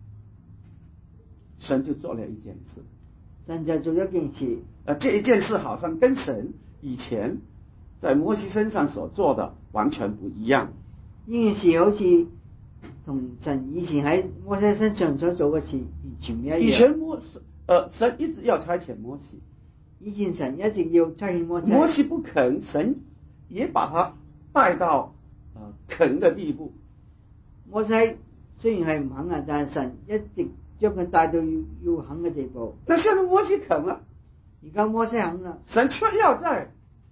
神就做了一件事。 神就做咗一件事。 呃，這一件事好像跟神以前在摩西身上所做的完全不一樣。 呢件事好似同神以前喺摩西身上所做嘅事完全唔一樣。 以前摩西，呃，神一直要差遣摩西。 以前神一直要差遣摩西。 摩西不肯，神也把他帶到呃肯的地步。 摩西雖然係唔肯啊，但係神一直將佢帶到要要肯嘅地步。 但現在摩西肯了， 而家摩西肯啦， 神卻要在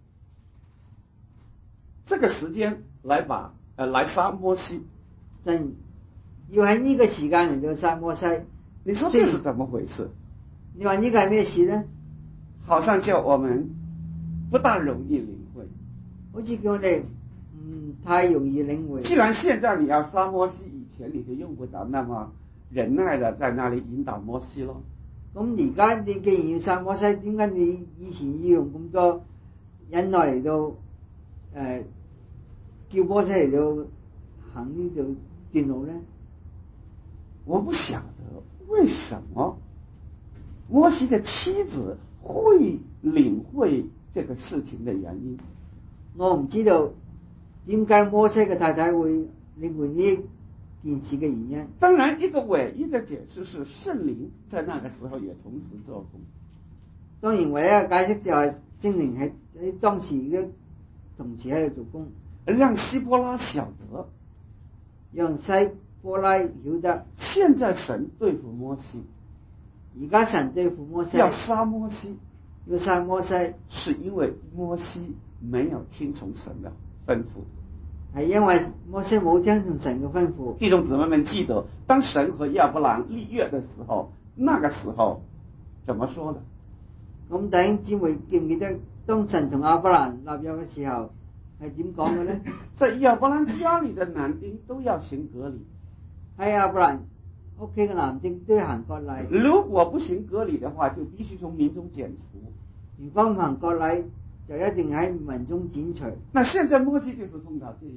這個時間來把呃來殺摩西。 神要喺呢個時間嚟到殺摩西。 你說這是怎麼回事？ 你話呢個係咩事呢？ 好像叫我們不大容易領會， 好似叫我哋唔太容易領會。 既然現在你要殺摩西，以前你就用不着那麼忍耐的在那裡引導摩西咯。 咁而家你既然要殺摩西，點解你以前要用咁多忍耐嚟到誒、呃、叫摩西嚟到行呢條段路呢？ 我不曉得為什麼摩西的妻子會領會這個事情的原因。 我唔知道點解摩西嘅太太會領會呢件事嘅原因。 當然，一個唯一的解釋是聖靈在那個時候也同時做工。 當然，唯一嘅解釋就係聖靈喺喺當時嘅同時喺度做工， 讓西波拉曉得， 讓西波拉曉得， 現在神對付摩西。 而家神對付摩西， 要殺摩西， 要殺摩西， 是因為摩西沒有聽從神的吩咐， 係因為摩西冇聽從神嘅吩咐。 弟兄姊妹們記得，當神和亞伯蘭立約的時候，那個時候怎麼說的？ 咁弟兄姊妹記唔記得，當神同亞伯蘭立約嘅時候係點講嘅呢？ 在亞伯蘭家裏的男丁都要行割禮， 喺亞伯蘭屋企嘅男丁都要行割禮。 如果不行割禮的話，就必須從民中剪除。 如果唔行割禮，就一定喺民中剪除。 那現在摩西就是碰到這一個了，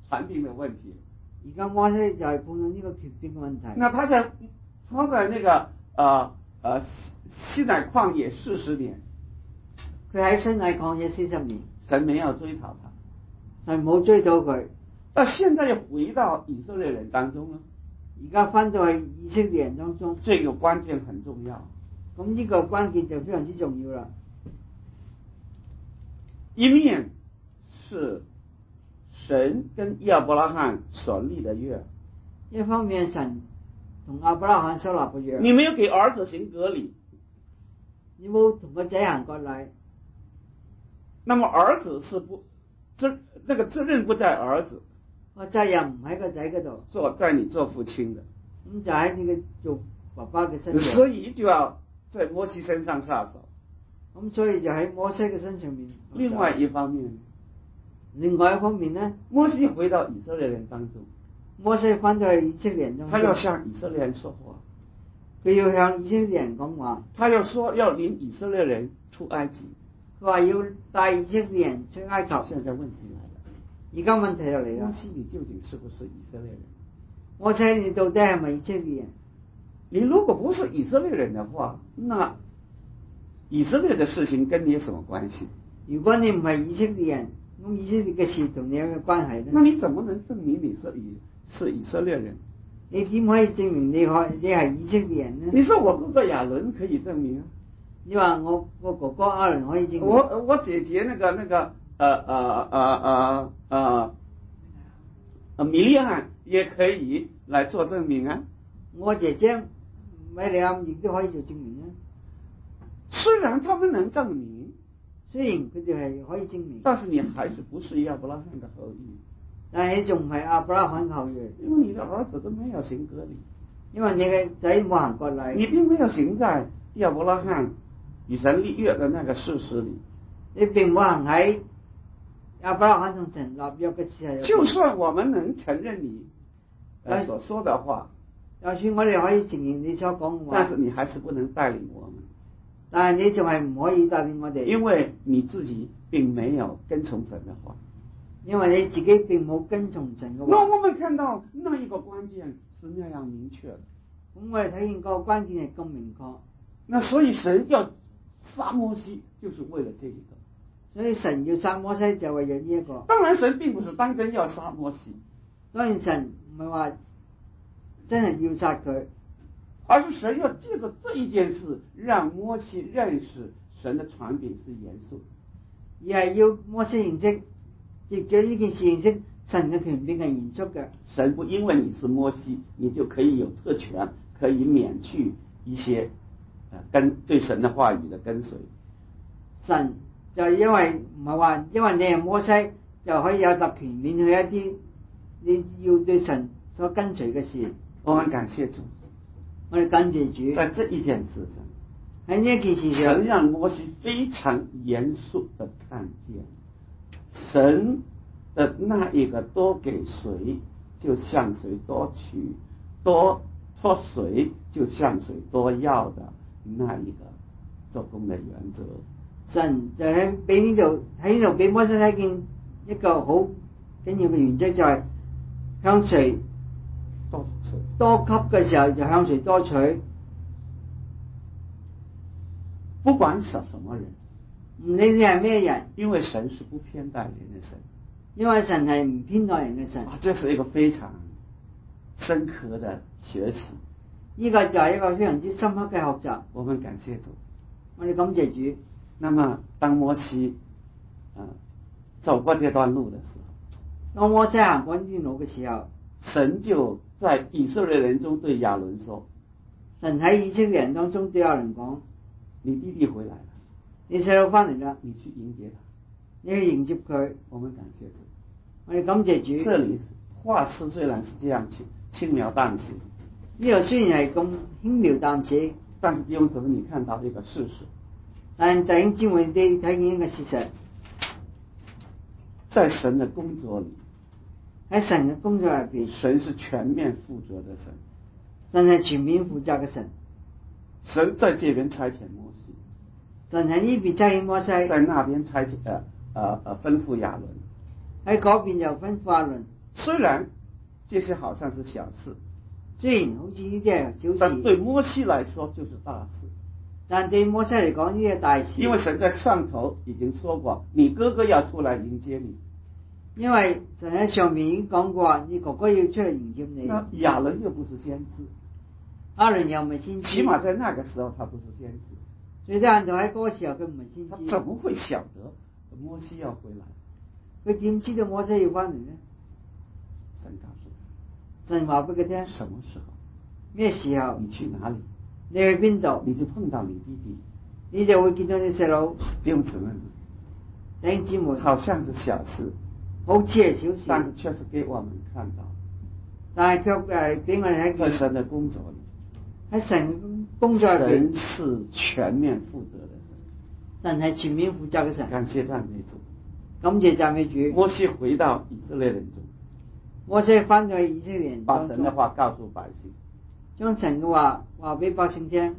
傳餅的問題。 而家摩西就係碰到呢個權柄嘅問題。 那他在他在那個呃呃西乃曠野四十年， 佢喺西乃曠野四十年， 神沒有追討他， 神冇追到佢。 但現在又回到以色列人當中了。 而家翻到去以色列人當中， 這個關鍵很重要。 咁呢個關鍵就非常之重要啦。 一面是神跟亞伯拉罕所立的約， 一方面神同亞伯拉罕所立嘅約， 你沒有給兒子行割禮， 你冇同個仔行割禮， 那麼兒子是不責那個責任不在兒子， 個責任唔喺個仔嗰度， 做在你做父親的， 咁就喺你嘅做爸爸嘅身上， 所以就要在摩西身上下手。 咁所以就喺摩西嘅身上面。 另外一方面， 另外一方面呢， 摩西回到以色列人當中， 摩西翻到去以色列人當中， 他要向以色列人說話， 佢要向以色列人講話， 他要說要領以色列人出埃及， 佢話要帶以色列人出埃及。 現在問題來了， 而家問題就嚟啦， 摩西你究竟是不是以色列人？ 摩西你到底係咪以色列人？ 你如果不是以色列人的話，那以色列的事情跟你有什麼關係？ 如果你唔係以色列人，咁以色列嘅事同你有咩關係呢？ 那你怎麼能證明你是以是以色列人？ 你點可以證明你可你係以色列人呢？ 你說我哥哥亞倫可以證明啊？ 你話我我哥哥亞倫可以證明？ 我我姐姐那個那個呃呃呃呃呃米利暗也可以來做證明啊？ 我姐姐米利暗亦都可以做證明啊。 雖然他們能證明， 雖然佢哋係可以證明， 但是你還是不是亞伯拉罕的後裔。 但係你仲唔係亞伯拉罕後裔？ 因為你的兒子都沒有行割禮， 因為你嘅仔冇行割禮， 你並沒有行在亞伯拉罕與神立約的那個事實裏。 你並冇行喺亞伯拉罕同神立約嘅時候。 就算我們能承認你呃所說的話， 就算我哋可以承認你所講嘅話， 但是你還是不能帶領我們。 但係你仲係唔可以帶領我哋， 因為你自己並沒有跟從神的話， 因為你自己並冇跟從神嘅話。 那我們看到那一個關鍵是那樣明確的， 咁我哋睇見個關鍵係咁明確。 那所以神要殺摩西，就是為了這一個。 所以神要殺摩西就為咗呢一個。 當然神並不是當真要殺摩西， 當然神唔係話真係要殺佢， 而是神要借着這一件事，讓摩西認識神的傳餅是嚴肅， 而係要摩西認識，藉著呢件事認識神嘅權柄係嚴肅嘅。 神不因為你是摩西，你就可以有特權，可以免去一些呃跟對神的話語的跟隨。 神就係因為唔係話因為你係摩西就可以有特權免去一啲你要對神所跟隨嘅事。 我們感謝主， 我哋感謝主， 在這一件事上， 喺呢一件事上， 神讓摩西非常嚴肅地看見，神的那一個多給誰，就向誰多取；多託誰，就向誰多要的那一個做工的原則。 神就喺俾呢度喺呢度俾摩西睇見一個好緊要嘅原則，就係向誰多取， 多給嘅時候就向誰多取， 不管是什麼人， 唔理你係咩人， 因為神是不偏待人的神， 因為神係唔偏待人嘅神。 這是一個非常深刻的學習， 呢個就係一個非常之深刻嘅學習。 我們感謝主， 我哋感謝主。 那麼當摩西啊、呃、走過這段路的時候， 當摩西行過呢段路嘅時候， 神就在以色列人中對亞倫說： 神喺以色列人當中對亞倫講： 你弟弟回來了， 你細佬翻嚟啦， 你去迎接他， 你去迎接佢。 我們感謝主， 我哋感謝主。 這裏話是雖然是這樣輕輕描淡寫， 呢度雖然係咁輕描淡寫， 但是弟兄姊妹你看到一個事實， 但弟兄姊妹你睇見一個事實， 在神的工作裏， 喺神嘅工作入邊， 神是全面負責的神， 神係全面負責嘅神。 神在這邊差遣摩西， 神喺呢邊差遣摩西， 在那邊差遣呃呃呃吩咐亞倫， 喺嗰邊又吩咐亞倫。 雖然這些好像是小事， 雖然好似呢啲係小事， 但對摩西來說就是大事。 但對摩西嚟講呢係大事。 因為神在上頭已經說過，你哥哥要出來迎接你。 因為神喺上面已經講過，你哥哥要出嚟迎接你。 那亞倫又不是先知， 亞倫又唔係先知， 起碼在那個時候他不是先知。 最低限度喺嗰個時候佢唔係先知。 他怎麼會曉得摩西要回來？ 佢點知道摩西要翻嚟呢？ 神告訴他， 神話俾佢聽。 什麼時候？ 咩時候？ 你去哪裡？ 你去邊度？ 你就碰到你弟弟， 你就會見到你細佬。 弟兄姊妹， 弟兄姊妹， 好像是小事， 好似係小事， 但是確實給我們看到， 但係卻誒俾我哋睇見在神的工作裏， 喺神工作入邊， 神是全面負責的神係全面負責嘅神。 感謝讚美主， 感謝讚美主。 摩西回到以色列人中， 摩西翻到以色列人當中， 把神的話告訴百姓， 將神嘅話話俾百姓聽。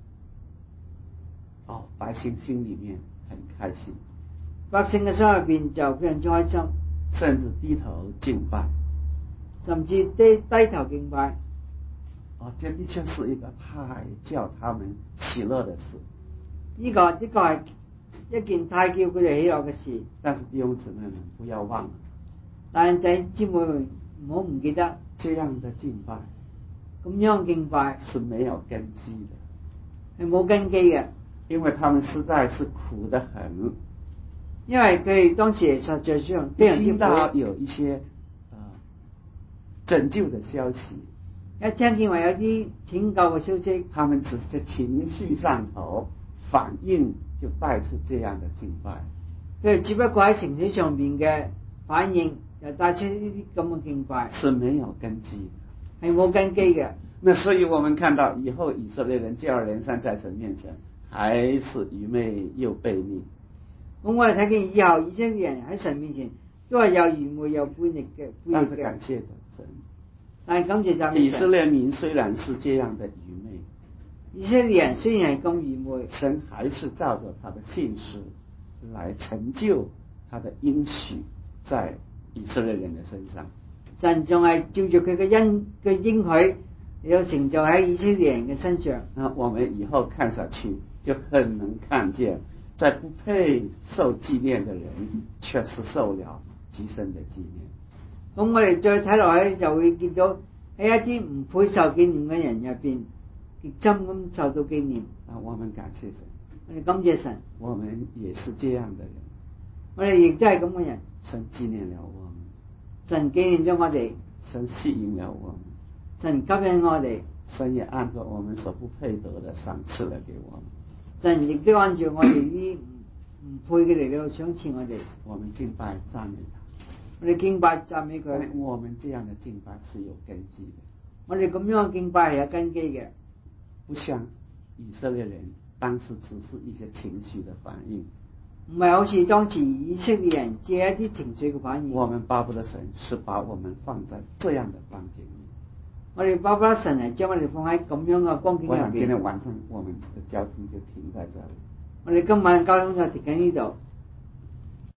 哦，百姓心裏面很開心， 百姓嘅心入邊就非常之開心， 甚至低頭敬拜， 甚至低低頭敬拜。 哦，這的確是一個太叫他們喜樂的事。 呢、這個呢、這個係一件太叫佢哋喜樂嘅事。 但是弟兄姊妹們不要忘了， 但係弟兄姊妹們唔好唔記得， 這樣的敬拜， 咁樣敬拜是沒有根基的， 係冇根基嘅。 因為他們實在是苦得很， 因為佢哋當時實在上非常之苦。 聽到有一些啊、呃、拯救的消息， 一聽見話有啲拯救嘅消息， 他們只是在情緒上頭反應，就帶出這樣的敬拜。 佢哋只不過喺情緒上邊嘅反應，就帶出呢啲咁嘅敬拜， 是沒有根基的， 係冇根基嘅。 那所以我們看到以後以色列人接二連三在神面前，還是愚昧又悖逆。 咁我哋睇見以後以色列人喺神面前都係有愚昧又悖逆嘅， 但是感謝着神， 但係感謝讚美神。 以色列民雖然是這樣的愚昧， 以色列人雖然係咁愚昧， 神還是照着他的信實來成就他的應許在以色列人的身上。 神仲係照住佢嘅恩嘅應許，有成就喺以色列人嘅身上。 那我們以後看下去，就很能看見，在不配受紀念的人，卻是受了極深的紀念。 咁我哋再睇落去，就會見到喺一啲唔配受紀念嘅人入邊，極深咁受到紀念。 啊，我們感謝神， 我哋感謝神， 我們也是這樣的人。 我哋亦都係咁嘅人。 神紀念了我們， 神紀念咗我哋， 神吸引了我們， 神吸引我哋， 神也按照我們所不配得的賞賜了給我們。 神亦都按照我哋啲唔配嘅嚟到賞賜我哋。 我們敬拜讚美他， 我哋敬拜讚美佢。 我們這樣的敬拜是有根基的。 我哋咁樣嘅敬拜係有根基嘅， 不像以色列人當時只是一些情緒的反應， 唔係好似當時以色列人借一啲情緒嘅反應。 我們巴不得神是把我們放在這樣的光景裏。 我哋巴不得神係將我哋放喺咁樣嘅光景入邊。 我想今天晚上我們的交通就停在這裏。 我哋今晚交通就停喺呢度。